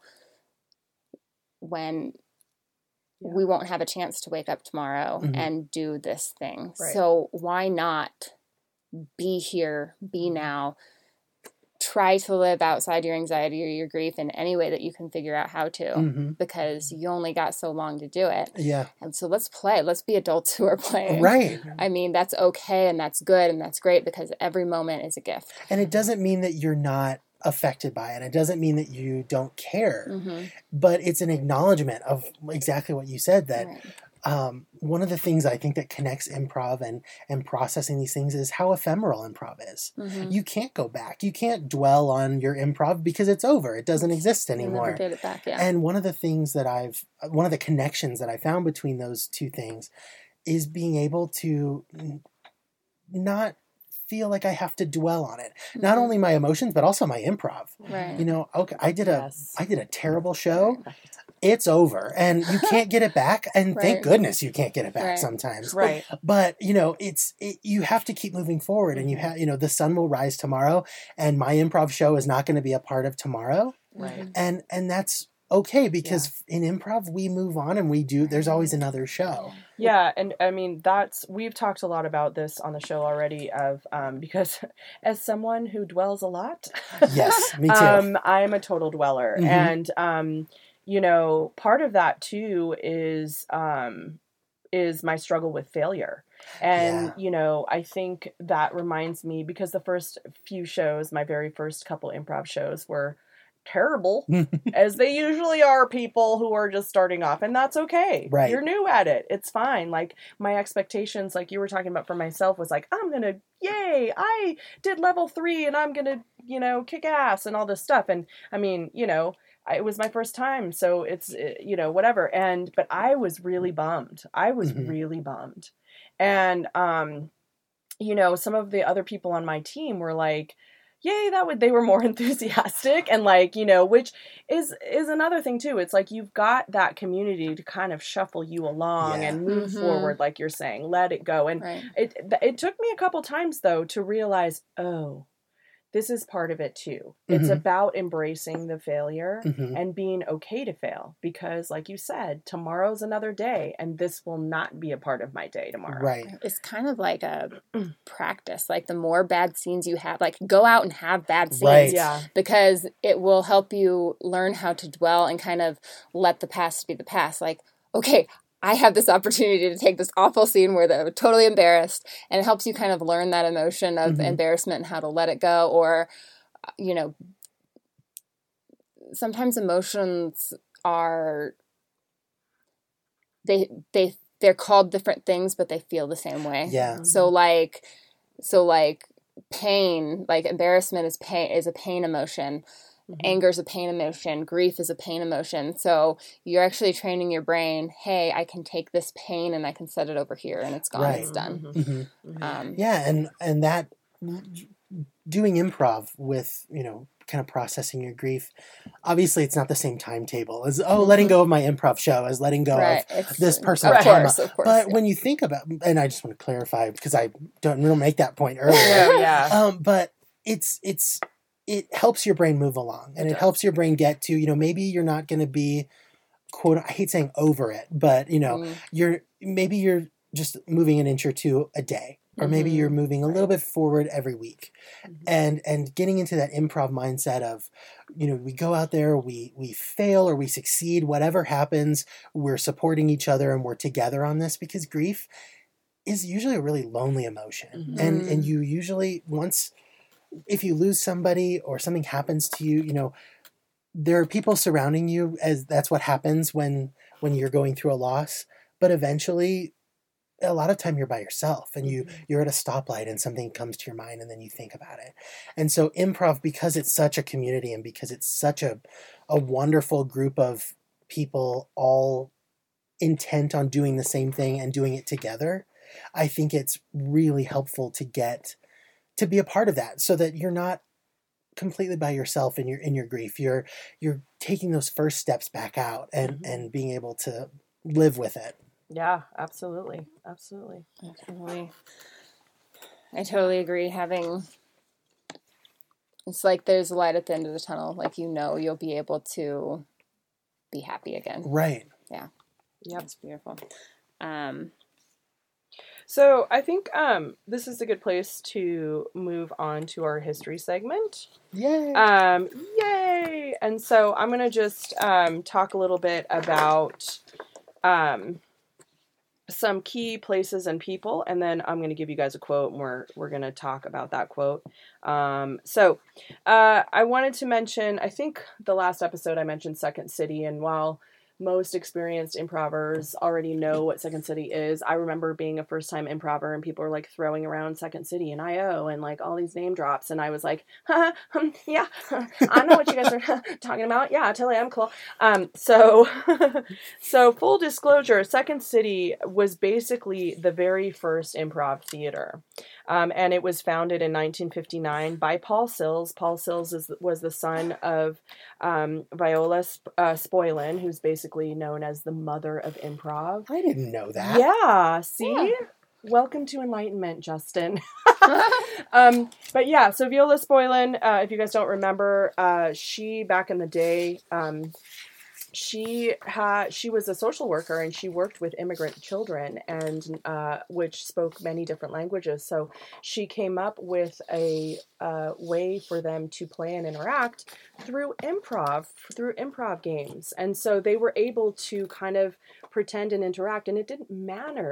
when Yeah. we won't have a chance to wake up tomorrow Mhm. and do this thing. Right. So why not be here, be now, try to live outside your anxiety or your grief in any way that you can figure out how to, Mm-hmm. because you only got so long to do it. Yeah. And so let's play. Let's be adults who are playing. Right. Mhm. I mean, that's okay and that's good and that's great, because every moment is a gift. And it doesn't mean that you're not affected by it. It doesn't mean that you don't care, Mm-hmm. but it's an acknowledgement of exactly what you said, that Right. um, one of the things I think that connects improv and, and processing these things is how ephemeral improv is. Mm-hmm. You can't go back. You can't dwell on your improv because it's over. It doesn't exist You'll anymore. never get it back. Yeah. And one of the things that I've, one of the connections that I found between those two things is being able to n- not feel like I have to dwell on it. Not Mhm. only my emotions, but also my improv. Right. You know, okay, I did a, Yes. I did a terrible show. Right. It's over, and you can't get it back. And thank Right. goodness you can't get it back Right. sometimes. Right. But you know, it's it, you have to keep moving forward, and you Mhm. have, you know, the sun will rise tomorrow, and my improv show is not going to be a part of tomorrow, Right. Mhm. and and that's okay, because in improv we move on and we do. There's always another show. Yeah, and I mean that's we've talked a lot about this on the show already. Of um, because as someone who dwells a lot, Yes, me too. um, I'm a total dweller, Mhm. and um, you know, part of that too is um, is my struggle with failure. And, Yeah. you know, I think that reminds me, because the first few shows, my very first couple improv shows were terrible, as they usually are, people who are just starting off, and that's okay. Right. You're new at it. It's fine. Like, my expectations, like you were talking about for myself, was like, I'm gonna, yay, I did level three and I'm gonna, you know, kick ass and all this stuff. And I mean, you know, I, it was my first time, so it's, you know, whatever. And, but I was really bummed. I was Mhm. really bummed. And, um, you know, some of the other people on my team were like, yay, that would, they were more enthusiastic, and like, you know, which is is another thing too. It's like you've got that community to kind of shuffle you along Yeah. and move Mhm. forward, like you're saying, let it go. And Right. it it took me a couple times though to realize, oh, this is part of it too. It's Mhm. about embracing the failure Mhm. and being okay to fail, because like you said, tomorrow's another day, and this will not be a part of my day tomorrow. Right. It's kind of like a practice. Like the more bad scenes you have, like go out and have bad scenes. Right. Yeah. Because it will help you learn how to dwell and kind of let the past be the past. Like, okay, I have this opportunity to take this awful scene where they're totally embarrassed, and it helps you kind of learn that emotion of Mhm. embarrassment and how to let it go. Or, you know, sometimes emotions are, they, they, they're called different things, but they feel the same way. Yeah. So like, so like pain, like embarrassment is pain, is a pain emotion. Mhm. Anger is a pain emotion. Grief is a pain emotion. So you're actually training your brain, hey, I can take this pain and I can set it over here, and it's gone, Right. it's done. Mhm. Mhm. Mhm. Um, Yeah, and and that doing improv with, you know, kind of processing your grief. Obviously, it's not the same timetable as oh, letting go of my improv show as letting go right. of It's, this person of or trauma. course, of course. But yeah. when you think about, and I just want to clarify because I don't we don't make that point earlier. No, yeah. Um, but it's it's it helps your brain move along, and It it, does. helps your brain get to, you know, maybe you're not going to be quote I hate saying over it, but you know, Mm, you're maybe you're just moving an inch or two a day, or maybe you're Mhm. moving a little bit forward every week, Mhm. and and getting into that improv mindset of, you know, we go out there, we we fail or we succeed, whatever happens, we're supporting each other and we're together on this, because grief is usually a really lonely emotion, Mhm. and and Mm. you usually, once if you lose somebody or something happens to you, you know, there are people surrounding you, as that's what happens when when you're going through a loss. But eventually, a lot of time you're by yourself, and you Mhm. you're at a stoplight and something comes to your mind, and then you think about it. And so improv, because it's such a community and because it's such a a wonderful group of people all intent on doing the same thing and doing it together, I think it's really helpful to get to be a part of that, so that you're not completely by yourself in your in your grief. You're you're taking those first steps back out, and Mhm. and being able to live with it. Yeah, absolutely. Absolutely. I totally, I totally agree. Having, it's like there's a light at the end of the tunnel. Like, you know, you'll be able to be happy again. Right. Yep. That's beautiful. Um, So I think um, this is a good place to move on to our history segment. Yay. Um, yay! And so I'm going to just um, talk a little bit about um, some key places and people, and then I'm going to give you guys a quote, and we're, we're going to talk about that quote. Um, so uh, I wanted to mention, I think the last episode I mentioned Second City, and while most experienced improvers already know what Second City is, I remember being a first-time improver and people were like throwing around Second City and I O and like all these name drops, and I was like, huh, um, yeah, I know what you guys are talking about. Yeah, totally, I'm cool. Um, so, so full disclosure, Second City was basically the very first improv theater. Um, and it was founded in nineteen fifty-nine by Paul Sills. Paul Sills is, was the son of um, Viola Sp- uh, Spoilen, who's basically known as the mother of improv. I didn't know that. Yeah, see? Yeah. Welcome to enlightenment, Justin. um, but yeah, so Viola Spoilen, uh, if you guys don't remember, uh, she, back in the day, um, she had she was a social worker, and she worked with immigrant children, and uh, which spoke many different languages. So she came up with a uh, way for them to play and interact through improv, through improv games. And so they were able to kind of pretend and interact, and it didn't matter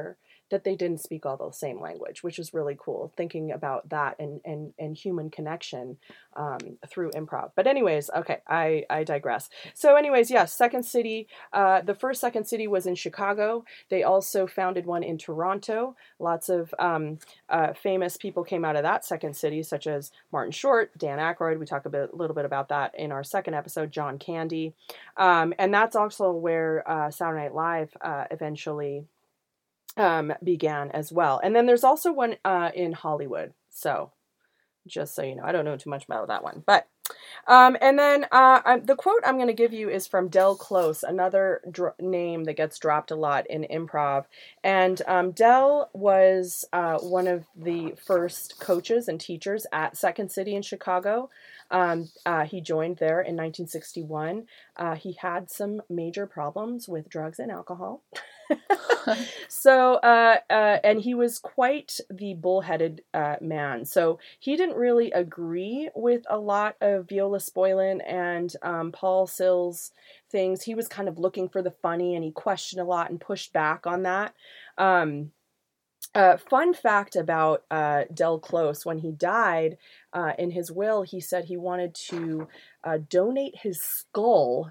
that they didn't speak all the same language, which is really cool, thinking about that and, and, and human connection um, through improv. But anyways, okay, I, I digress. So anyways, yes, Second City, uh, the first Second City was in Chicago. They also founded one in Toronto. Lots of um, uh, famous people came out of that Second City, such as Martin Short, Dan Aykroyd. We talk a bit, little bit about that in our second episode, John Candy. Um, and that's also where uh, Saturday Night Live uh, eventually um, began as well. And then there's also one uh, in Hollywood. So just so you know, I don't know too much about that one, but um, and then uh, I, the quote I'm going to give you is from Del Close, another dr- name that gets dropped a lot in improv. And um, Del was uh, one of the first coaches and teachers at Second City in Chicago. Um, uh, he joined there in nineteen sixty-one. Uh, he had some major problems with drugs and alcohol. so, uh, uh, and he was quite the bullheaded uh, man. So he didn't really agree with a lot of Viola Spoilen and um, Paul Sills things. He was kind of looking for the funny, and he questioned a lot and pushed back on that. Um, Uh, fun fact about uh, Del Close, when he died, uh, in his will, he said he wanted to uh, donate his skull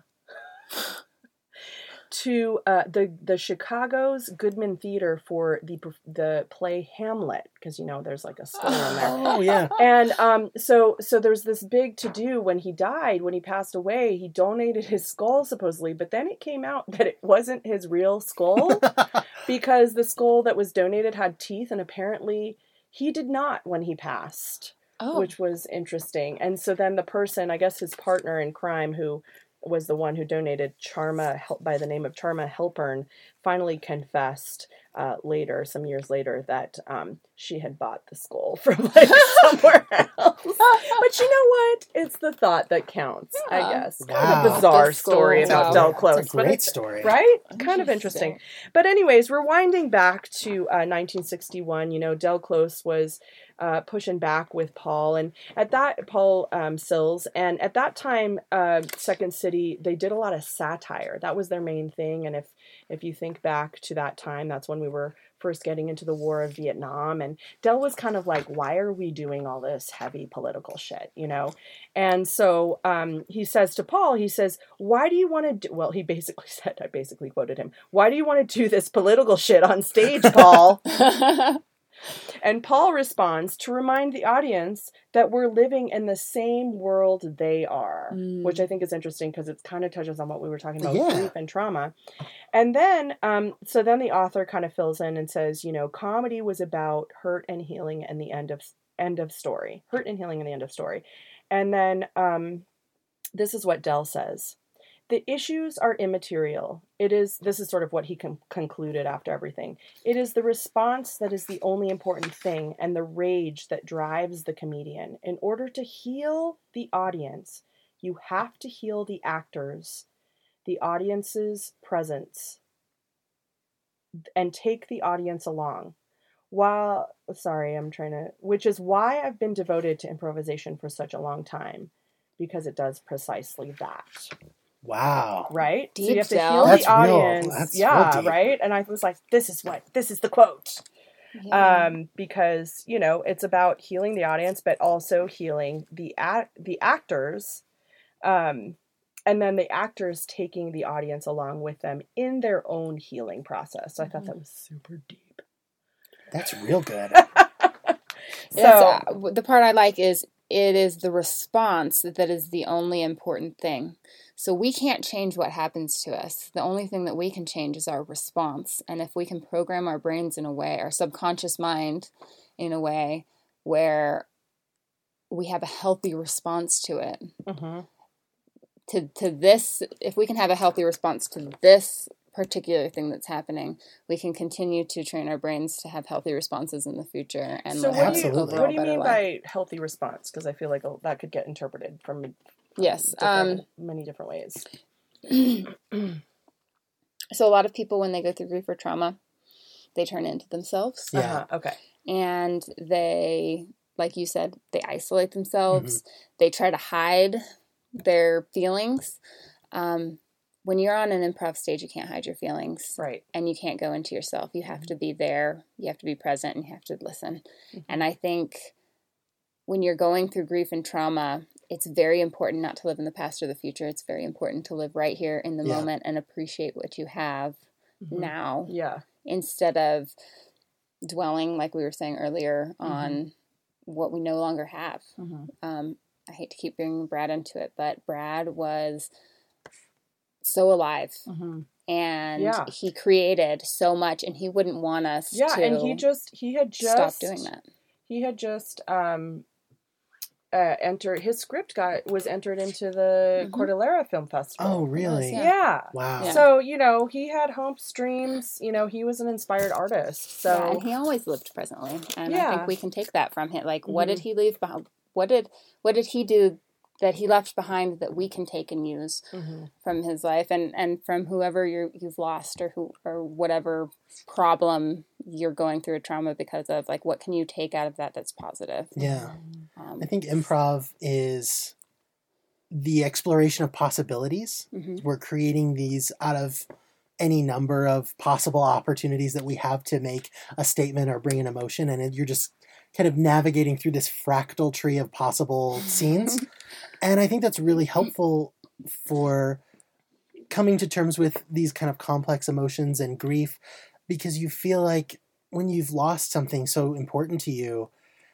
to uh, the the Chicago's Goodman Theater for the the play Hamlet, because you know there's like a skull in there. Oh yeah. And um, so so there's this big to do when he died, when he passed away. He donated his skull supposedly, but then it came out that it wasn't his real skull because the skull that was donated had teeth, and apparently he did not when he passed, Oh. which was interesting. And so then the person, I guess his partner in crime, who was the one who donated, Charma, by the name of Charma Halpern, finally confessed uh, later, some years later, that um, she had bought the skull from like somewhere else. But you know what? It's the thought that counts, I Yeah. guess. Wow. Kind of a bizarre The skull. story That's about a Del great- Close. that's a but great it's- story. Right? Kind of interesting. Interesting. But anyways, we're winding back to uh, nineteen sixty-one. You know, Del Close was uh, pushing back with Paul, and at that, Paul um, Sills, and at that time, uh, Second City, they did a lot of satire. That was their main thing. And if if you think back to that time, that's when we were first getting into the War of Vietnam, and Del was kind of like, why are we doing all this heavy political shit, you know? And so um, he says to Paul, he says, why do you want to do, well, he basically said, I basically quoted him, why do you want to do this political shit on stage, Paul? And Paul responds to remind the audience that we're living in the same world they are, Mm. which I think is interesting because it kind of touches on what we were talking about Yeah. with grief and trauma. And then, um, so then the author kind of fills in and says, you know, comedy was about hurt and healing and the end of end of story, hurt and healing and the end of story. And then um, this is what Del says. The issues are immaterial. It is, this is sort of what he con- concluded after everything. It is the response that is the only important thing, and the rage that drives the comedian. In order to heal the audience, you have to heal the actors, the audience's presence, and take the audience along. While, sorry, I'm trying to, which is why I've been devoted to improvisation for such a long time, because it does precisely that. Wow. Right? So Deep you have to Del. heal That's the real- audience. that's real yeah, deep. right? And I was like, this is what, this is the quote. Yeah. Um, because, you know, it's about healing the audience, but also healing the act, the actors. Um, and then the actors taking the audience along with them in their own healing process. So I thought that was super deep. That's real good. So, Yes, uh, w- the part I like is it is the response that is the only important thing. So we can't change what happens to us. The only thing that we can change is our response. And if we can program our brains in a way, our subconscious mind in a way where we have a healthy response to it, mhm. to, to this, if we can have a healthy response to this particular thing that's happening, we can continue to train our brains to have healthy responses in the future and So live what an do you, Absolutely. overall what do you better mean life. by healthy response? Because I feel like a- that could get interpreted from Yes. different, Um, many different ways. so a lot of people, when they go through grief or trauma, they turn into themselves. Yeah. Uh-huh. Okay. And they, like you said, they isolate themselves. They try to hide their feelings. Um, when you're on an improv stage, you can't hide your feelings. Right. And you can't go into yourself. You have to be there. You have to be present, and you have to listen. Mm-hmm. And I think when you're going through grief and trauma, it's very important not to live in the past or the future. It's very important to live right here in the yeah. moment and appreciate what you have mm-hmm. now. Yeah. Instead of dwelling, like we were saying earlier, mm-hmm. on what we no longer have. Mm-hmm. Um, I hate to keep bringing Brad into it, but Brad was so alive. Mm-hmm. And yeah. he created so much, and he wouldn't want us yeah, to and he just, he had just... stop doing that. He had just... Um, Uh, entered his script got was entered into the mm-hmm. Cordillera Film Festival. Oh, really? Yeah. yeah. Wow. Yeah. So you know he had hopes, dreams. You know he was an inspired artist. So yeah, and he always lived presently, and yeah. I think we can take that from him. Like, mm-hmm. what did he leave behind? What did what did he do that he left behind that we can take and use mm-hmm. from his life, and, and from whoever you you've lost or who or whatever problem you're going through a trauma because of. Like, what can you take out of that that's positive? Yeah. Um, I think improv is the exploration of possibilities. Mm-hmm. We're creating these out of any number of possible opportunities that we have to make a statement or bring an emotion, and you're just kind of navigating through this fractal tree of possible scenes. And I think that's really helpful for coming to terms with these kind of complex emotions and grief, because you feel like when you've lost something so important to you,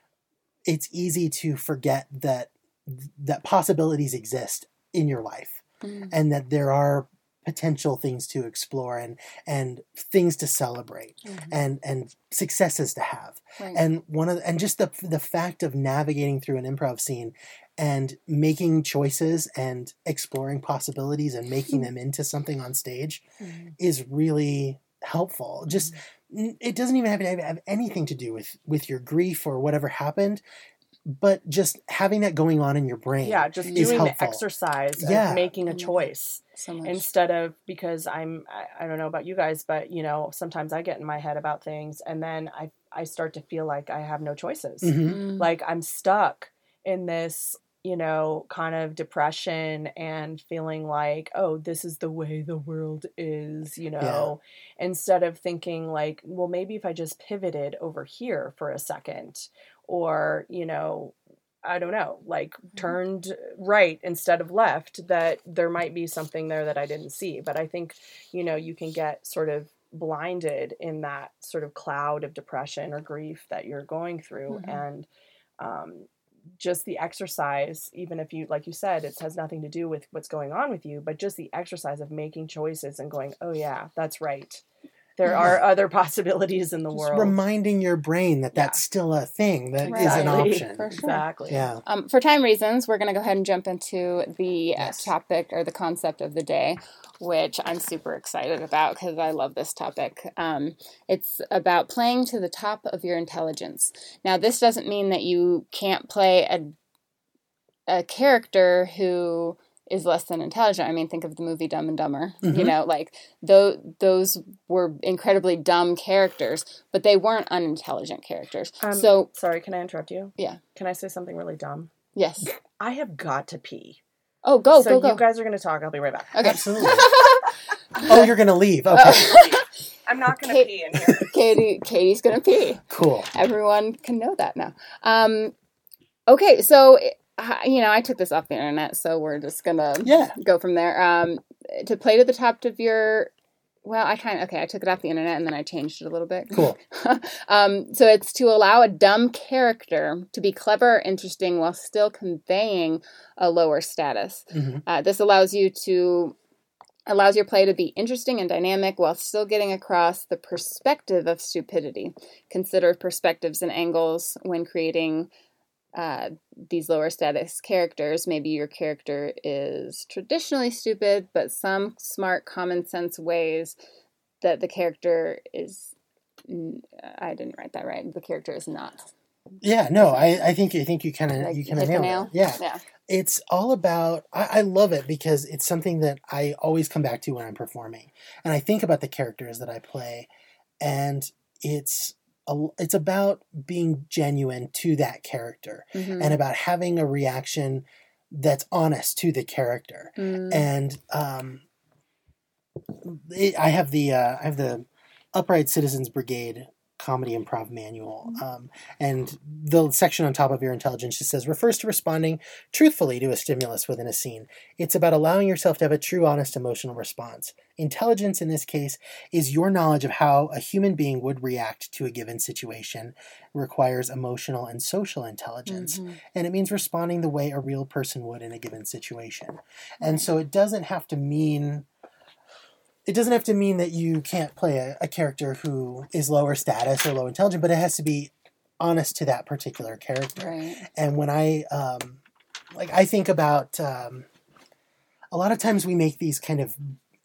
it's easy to forget that that possibilities exist in your life mm. and that there are potential things to explore and and things to celebrate mm-hmm. and and successes to have. Right. And one of and just the the fact of navigating through an improv scene and making choices and exploring possibilities and making them into something on stage mm-hmm. is really helpful. Just mm-hmm. it doesn't even have to have anything to do with with your grief or whatever happened, but just having that going on in your brain. Yeah, just doing helpful. The exercise yeah. of making a choice. So much. Instead of, because I'm, I, I don't know about you guys, but, you know, sometimes I get in my head about things and then I, I start to feel like I have no choices. Mm-hmm. Mm-hmm. Like I'm stuck in this, you know, kind of depression and feeling like, oh, this is the way the world is, you know, yeah. instead of thinking like, well, maybe if I just pivoted over here for a second or, you know, I don't know, like turned right instead of left, that there might be something there that I didn't see. But I think, you know, you can get sort of blinded in that sort of cloud of depression or grief that you're going through. Mm-hmm. And um, just the exercise, even if you, like you said, it has nothing to do with what's going on with you, but just the exercise of making choices and going, oh yeah, that's right. There are other possibilities in the Just world. Reminding your brain that that's yeah. still a thing that exactly. is an option. For sure. Exactly. Yeah. Um, for time reasons, we're going to go ahead and jump into the yes. uh, topic or the concept of the day, which I'm super excited about because I love this topic. Um, it's about playing to the top of your intelligence. Now, this doesn't mean that you can't play a a character who is less than intelligent. I mean, think of the movie Dumb and Dumber. Mm-hmm. You know, like those those were incredibly dumb characters, but they weren't unintelligent characters. Um, so, sorry, can I interrupt you? Yeah. Can I say something really dumb? Yes. I have got to pee. Oh, go, so go, go. You guys are going to talk. I'll be right back. Okay. Absolutely. Oh, you're going to leave. Okay. Oh. I'm not going to pee in here. Katie, Katie's going to pee. Cool. Everyone can know that now. Um, okay, so... You know, I took this off the internet, so we're just gonna yeah. go from there. Um, to play to the top of your, well, I kind of, okay, I took it off the internet and then I changed it a little bit. Cool. um, so it's to allow a dumb character to be clever or interesting while still conveying a lower status. Mm-hmm. Uh, this allows you to, allows your play to be interesting and dynamic while still getting across the perspective of stupidity. Consider perspectives and angles when creating Uh, these lower status characters. Maybe your character is traditionally stupid, but some smart, common sense ways that the character is, I didn't write that right. The character is not. Yeah, no, I, I think I think you kind of like you kind of nailed it. Yeah. yeah, it's all about. I, I love it because it's something that I always come back to when I'm performing, and I think about the characters that I play, and it's. It's about being genuine to that character mm-hmm. and about having a reaction that's honest to the character. Mm. And um, it, I have the uh, I have the Upright Citizens Brigade comedy improv manual, um, and the section on top of your intelligence just says refers to responding truthfully to a stimulus within a scene. It's about allowing yourself to have a true, honest emotional response. Intelligence in this case is your knowledge of how a human being would react to a given situation. It requires emotional and social intelligence, mm-hmm. and it means responding the way a real person would in a given situation. Right. And so it doesn't have to mean It doesn't have to mean that you can't play a, a character who is lower status or low intelligence, but it has to be honest to that particular character. Right. And when I, um, like, I think about, um, a lot of times we make these kind of,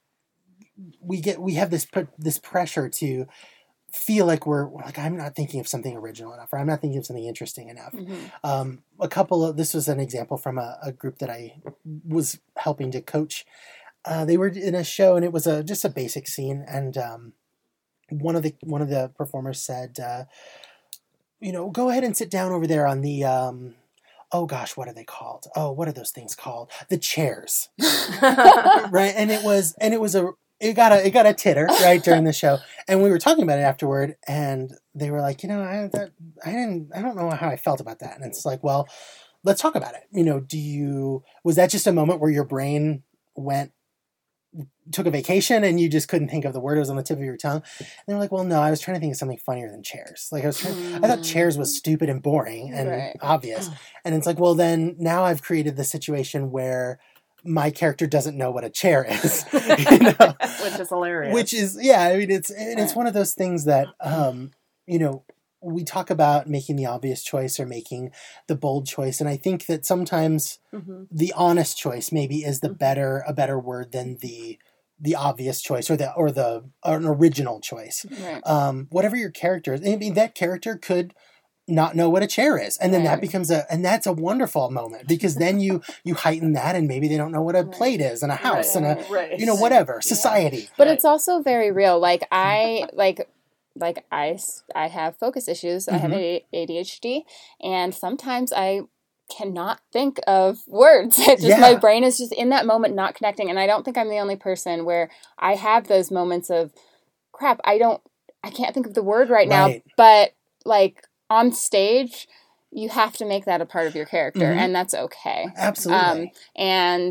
we get, we have this, this pressure to feel like we're, like, I'm not thinking of something original enough, or I'm not thinking of something interesting enough. Mm-hmm. Um, a couple of, this was an example from a, a group that I was helping to coach. Uh, they were in a show, and it was a just a basic scene. And um, one of the one of the performers said, uh, "You know, go ahead and sit down over there on the um, oh gosh, what are they called? Oh, what are those things called? The chairs, right?" And it was and it was a it got a it got a titter right during the show, and we were talking about it afterward, and they were like, "You know, I that, I didn't I don't know how I felt about that." And it's like, well, let's talk about it. You know, do you was that just a moment where your brain went? Took a vacation and you just couldn't think of the word, it was on the tip of your tongue? And they're like, well, no, I was trying to think of something funnier than chairs. Like I was trying, mm. I thought chairs was stupid and boring and right. obvious. And it's like, well, then now I've created the situation where my character doesn't know what a chair is, you know? Which is hilarious. Which is, yeah, I mean, it's, and it's one of those things that, um, you know, we talk about making the obvious choice or making the bold choice. And I think that sometimes mm-hmm. the honest choice maybe is the better, a better word than the, the obvious choice or the, or the, or an original choice. Right. Um, whatever your character is. I mean, that character could not know what a chair is. And then right. that becomes a, and that's a wonderful moment because then you, you heighten that and maybe they don't know what a right. plate is and a house right. and a, right. you know, whatever, society. Yeah. But right. it's also very real. Like I, like, Like I, I have focus issues. Mm-hmm. I have A D H D, and sometimes I cannot think of words. It just yeah. my brain is just in that moment not connecting, and I don't think I'm the only person where I have those moments of crap. I don't, I can't think of the word right, right. now. But like on stage, you have to make that a part of your character, mm-hmm. and that's okay. Absolutely. Um, and.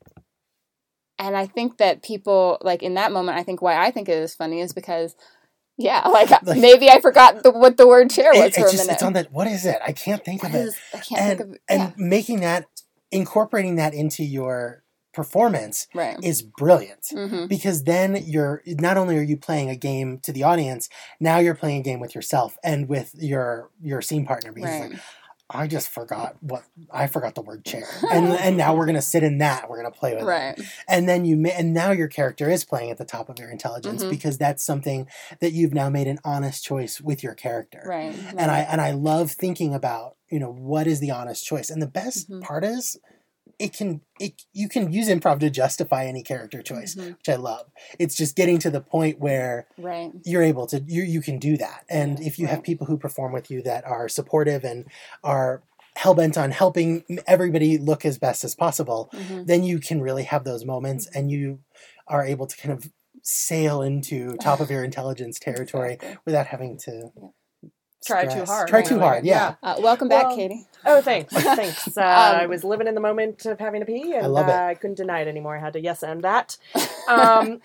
And I think that people like in that moment. I think why I think it is funny is because. Yeah, like, like maybe I forgot the, what the word chair was it, for a just, minute. It's on that, what is it? I can't think what of is, it. I can't and, think of it. Yeah. And making that, incorporating that into your performance right. is brilliant. Mm-hmm. Because then you're, not only are you playing a game to the audience, now you're playing a game with yourself and with your your scene partner. Because right. like, I just forgot what, I forgot the word chair. And and now we're going to sit in that. We're going to play with right. it. And then you, and now your character is playing at the top of your intelligence mm-hmm. because that's something that you've now made an honest choice with your character. Right. And right. I, and I love thinking about, you know, what is the honest choice? And the best mm-hmm. part is it can, it, you can use improv to justify any character choice, mm-hmm. which I love. It's just getting to the point where right. you're able to, you you can do that. And if you right. have people who perform with you that are supportive and are hell-bent on helping everybody look as best as possible, mm-hmm. then you can really have those moments and you are able to kind of sail into top of your intelligence territory exactly. without having to yeah. try too hard. Try too hard, yeah. yeah. Uh, welcome back, well, Katie. Oh, thanks. Thanks. Uh, um, I was living in the moment of having to pee, and I, love uh, it. I couldn't deny it anymore. I had to yes and that. Um,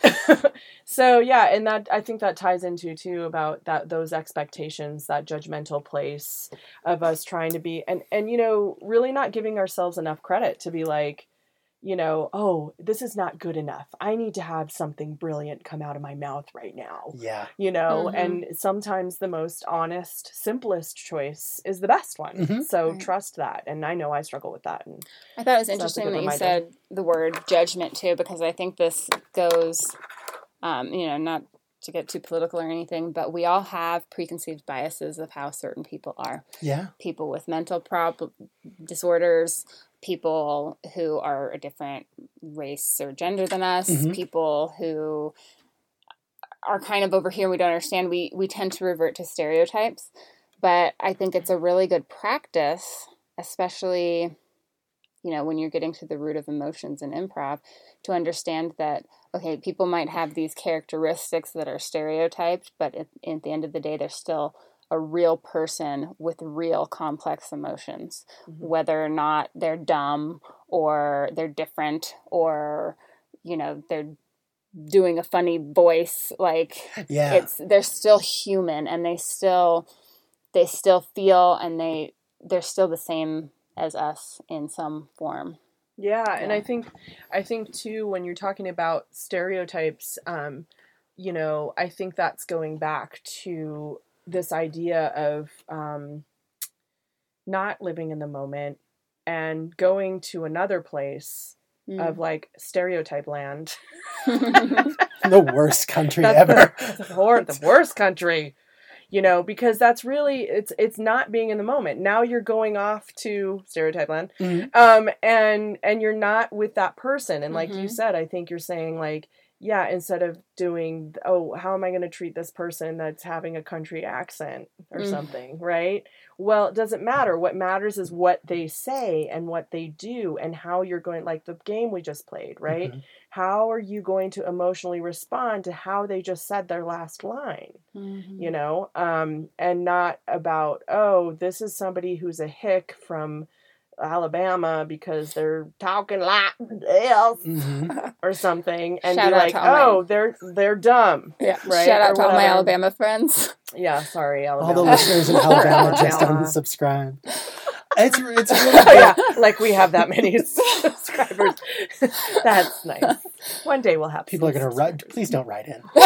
so yeah, and that I think that ties into too about that those expectations, that judgmental place of us trying to be, and and you know, really not giving ourselves enough credit to be like, you know, oh, this is not good enough. I need to have something brilliant come out of my mouth right now. Yeah. You know, mm-hmm. and sometimes the most honest, simplest choice is the best one. Mm-hmm. So right. trust that. And I know I struggle with that. And I thought it was so interesting that reminder. You said the word judgment too, because I think this goes, um, you know, not to get too political or anything, but we all have preconceived biases of how certain people are. Yeah. People with mental prob- disorders, people who are a different race or gender than us, mm-hmm. people who are kind of over here and we don't understand. We, we tend to revert to stereotypes, but I think it's a really good practice, especially you know, when you're getting to the root of emotions in improv, to understand that, okay, people might have these characteristics that are stereotyped, but at, at the end of the day, they're still a real person with real complex emotions, mm-hmm. whether or not they're dumb or they're different or, you know, they're doing a funny voice. Like, yeah. it's, they're still human, and they still, they still feel, and they, they're still the same as us in some form. Yeah, yeah. And I think, I think too, when you're talking about stereotypes, um, you know, I think that's going back to this idea of um, not living in the moment and going to another place mm. of like stereotype land. The worst country that's ever. The, the, wor- the worst country, you know, because that's really, it's it's not being in the moment. Now you're going off to stereotype land mm-hmm. um, and, and you're not with that person. And like mm-hmm. you said, I think you're saying like, yeah, instead of doing, oh, how am I going to treat this person that's having a country accent or mm. something, right? Well, it doesn't matter. What matters is what they say and what they do and how you're going, like the game we just played, right? Mm-hmm. How are you going to emotionally respond to how they just said their last line, mm-hmm. you know? Um, and not about, oh, this is somebody who's a hick from Alabama because they're talking like this mm-hmm. or something, and Shout be like, "Oh, my... they're they're dumb." Yeah, right. Shout out or to whatever. All my Alabama friends. Yeah, sorry, Alabama. All the listeners in Alabama just unsubscribe. It's it's really oh, yeah, like we have that many subscribers. That's nice. One day we'll have people are going to write. Please don't write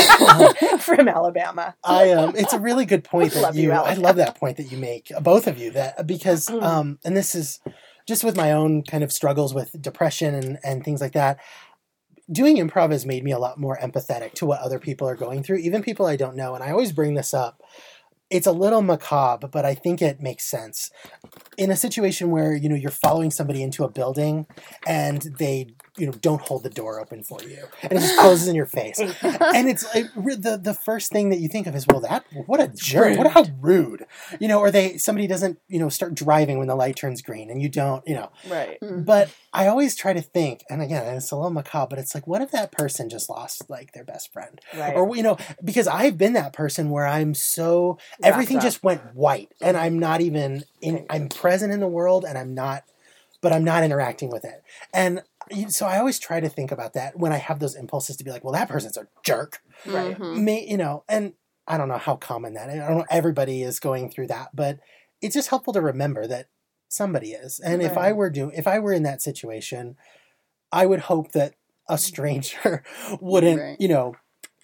in from Alabama. I um, it's a really good point that love you. you I love that point that you make, both of you, that because um, and this is just with my own kind of struggles with depression and and things like that. Doing improv has made me a lot more empathetic to what other people are going through, even people I don't know. And I always bring this up. It's a little macabre, but I think it makes sense. In a situation where, you know, you're following somebody into a building and they, you know, don't hold the door open for you and it just closes in your face. And it's it, the the first thing that you think of is, well, that, what a jerk, what how rude, you know, or they, somebody doesn't, you know, start driving when the light turns green and you don't, you know. Right. But I always try to think, and again, it's a little macabre, but it's like, what if that person just lost like their best friend? Right. Or, you know, because I've been that person where I'm so, everything just went white and I'm not even in, I'm present in the world and I'm not, but I'm not interacting with it. And so I always try to think about that when I have those impulses to be like, well, that person's a jerk. Right. Mm-hmm. May, you know, and I don't know how common that is. I don't know, everybody is going through that, but it's just helpful to remember that somebody is. And right. if I were doing, if I were in that situation, I would hope that a stranger wouldn't, right. you know,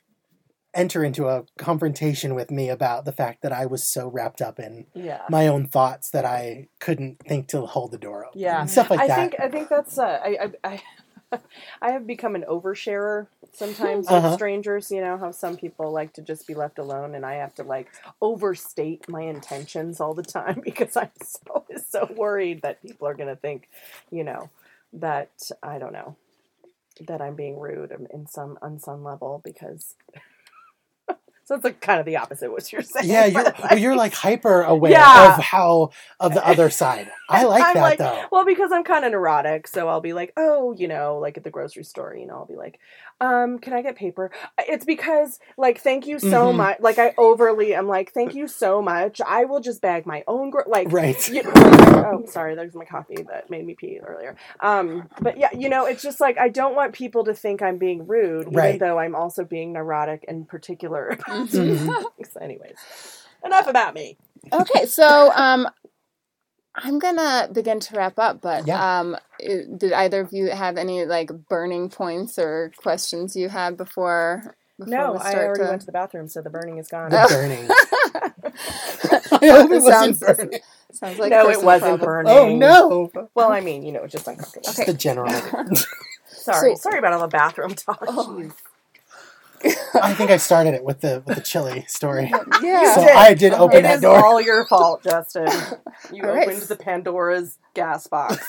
enter into a confrontation with me about the fact that I was so wrapped up in yeah. my own thoughts that I couldn't think to hold the door open. Yeah, and stuff like I that. think I think that's uh, I I I have become an oversharer sometimes uh-huh. with strangers. You know how some people like to just be left alone, and I have to like overstate my intentions all the time because I'm so so worried that people are going to think, you know, that I don't know, that I'm being rude in some on some level because. So it's like kind of the opposite of what you're saying. Yeah, you're, like, well, you're like hyper aware yeah. of how, of the other side. I like I'm that like, though. Well, because I'm kind of neurotic, so I'll be like, oh, you know, like at the grocery store, you know, I'll be like, um, can I get paper? It's because, like, thank you so mm-hmm. much. Like, I overly, I'm like, thank you so much. I will just bag my own, gro-. like, right. You know, like, oh, sorry, there's my coffee that made me pee earlier. Um, but yeah, you know, it's just like, I don't want people to think I'm being rude, even right. though I'm also being neurotic and particular. Mm-hmm. Anyways, enough about me. Okay, so um, I'm gonna begin to wrap up, but yeah. um, did either of you have any like burning points or questions you had before? before No, we I start already to... went to the bathroom, so the burning is gone. The burning. I hope it wasn't sounds, burning. Sounds like no, Kristen it wasn't problem. burning. Oh no! Well, I mean, you know, just uncomfortable. Okay. The general. sorry, So, sorry about all the bathroom talk. Oh. I think I started it with the with the chili story. Yeah, So did. I did open It that is door. all your fault, Justin. You All right. opened the Pandora's gas box.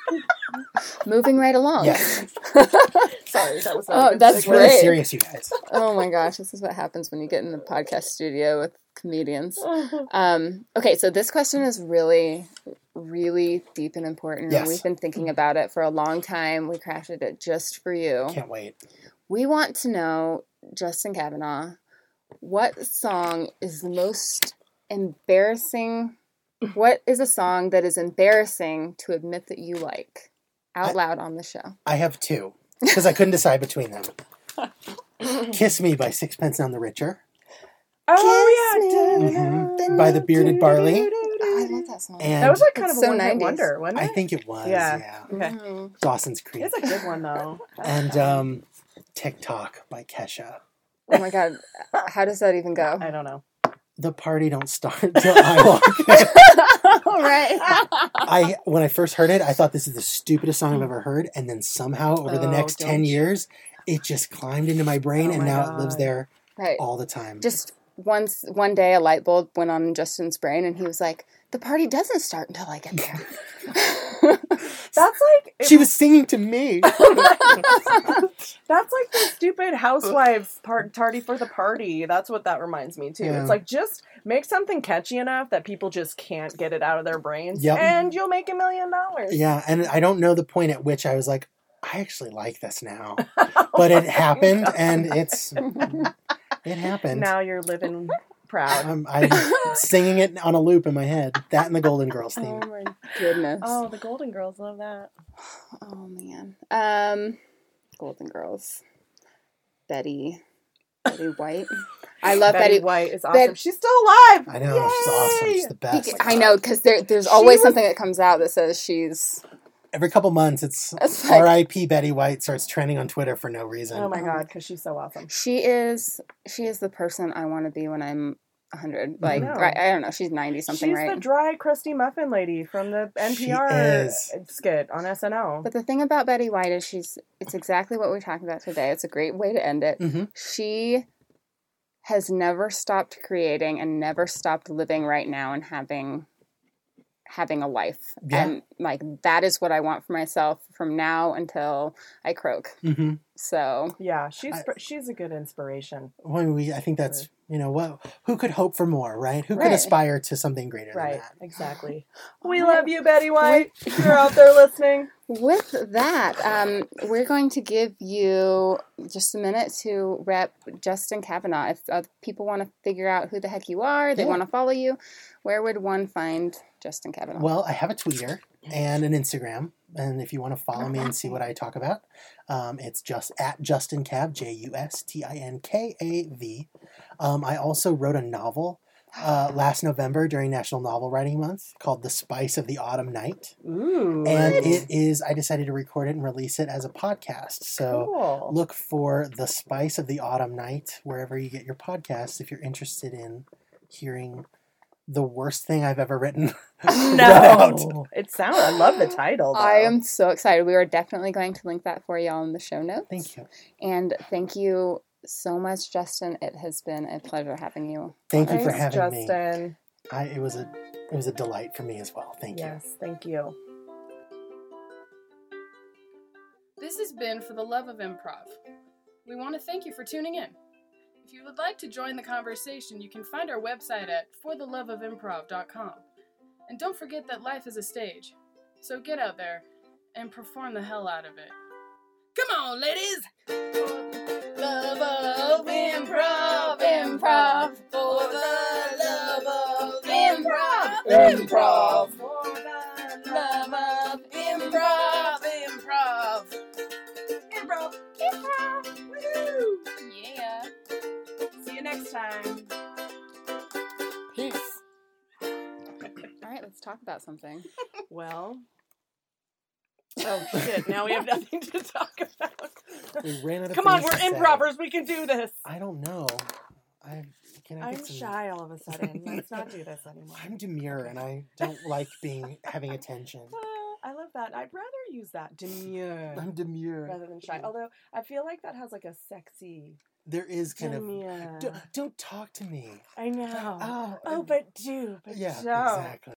moving right along. Yes. Sorry, that was. Oh, not that's It's really great. serious, you guys. Oh my gosh, this is what happens when you get in the podcast studio with comedians. Um, okay, so this question is really, really deep and important. Yes. We've been thinking about it for a long time. We crafted it just for you. Can't wait. We want to know, Justin Kavanaugh, what song is the most embarrassing? What is a song that is embarrassing to admit that you like out I, loud on the show? I have two, because I couldn't decide between them. Kiss Me by Sixpence None the Richer. Oh, yeah. Mm-hmm. By the Bearded Barley. Oh, I love that song. And That was like kind It's of a so one-hit nineties. wonder, wasn't it? I think it was, Yeah. yeah. Okay. Mhm. Dawson's Creek. It's a good one, though. And um, TikTok by Kesha. Oh my God. How does that even go? I don't know. The party don't start till I walk in. All right. I when I first heard it, I thought this is the stupidest song I've ever heard, and then somehow over the Oh, next don't ten you. years, it just climbed into my brain, Oh and my now God. it lives there Right. all the time. Just once, one day, a light bulb went on in Justin's brain, and he was like, "The party doesn't start until I get there." That's like... She was singing to me. That's like the stupid housewives part tardy for the party. That's what that reminds me too. Yeah. It's like just make something catchy enough that people just can't get it out of their brains, Yep. and you'll make a million dollars. Yeah, and I don't know the point at which I was like, I actually like this now, but it happened, and it's it happened. Now you're living proud. I'm, I'm singing it on a loop in my head. That and the Golden Girls Oh theme. my goodness. Oh, the Golden Girls love that. Oh man. Um, Golden Girls. Betty. Betty White. I love Betty, Betty. White is awesome. Bet- She's still alive. I know, she's awesome. Yay! She's the best. I know, because there, there's She always was- something that comes out that says she's. Every couple months, it's It's like- R I P Betty White starts trending on Twitter for no reason. Oh my god, because she's so awesome. She is. She is the person I want to be when I'm a hundred. Like know. I, I don't know. She's ninety something, She's right? the dry, crusty muffin lady from the N P R She is. skit on S N L. But the thing about Betty White is she's. It's exactly what we're talking about today. It's a great way to end it. Mhm. She has never stopped creating and never stopped living right now and having having a life. Yeah. And like that is what I want for myself from now until I croak. Mm-hmm. So Yeah, she's I- she's a good inspiration. Well, we, I think that's, you know, what, who could hope for more, right? Who Right. could aspire to something greater Right, than that? exactly. All We right. love you, Betty White. If you're out there listening. with that, um, we're going to give you just a minute to rep Justin Kavanaugh. If uh, people want to figure out who the heck you are, they Yeah. want to follow you, where would one find Justin Kavanaugh? Well, I have a Twitter and an Instagram, and if you want to follow me and see what I talk about, um, it's just at Justin Cav, J U S T I N K A V. Um, I also wrote a novel uh, last November during National Novel Writing Month called The Spice of the Autumn Night. Ooh. And what? it is, I decided to record it and release it as a podcast. So Cool. look for The Spice of the Autumn Night wherever you get your podcasts if you're interested in hearing the worst thing I've ever written. about. No. It sounds, I love the title. Though. I am so excited. We are definitely going to link that for y'all in the show notes. Thank you. And thank you so much, Justin. It has been a pleasure having you. Thank you for Thanks, having me. Justin. I, it was a it was a delight for me as well. Thank you. Yes, thank you. This has been For the Love of Improv. We want to thank you for tuning in. If you would like to join the conversation, you can find our website at for the love of improv dot com. And don't forget that life is a stage. So get out there and perform the hell out of it. Come on, ladies! For the love of improv, improv. For the love of improv, improv. For the love of improv, improv. Improv, improv. Woo! Yeah. See you next time. Peace. All right, let's talk about something. Well. Oh shit! Now we have nothing to talk about. We ran out of Come on, things we're to say. improvers. We can do this. I don't know. I can I I'm get some. shy all of a sudden. Let's not do this anymore. I'm demure and I don't like being having attention. Uh, I love that. I'd rather use that demure I'm demure. rather than shy. Although I feel like that has like a sexy There is kind demure. of. Don't, don't talk to me. I know. Oh, Oh, but do, but yeah, don't. exactly.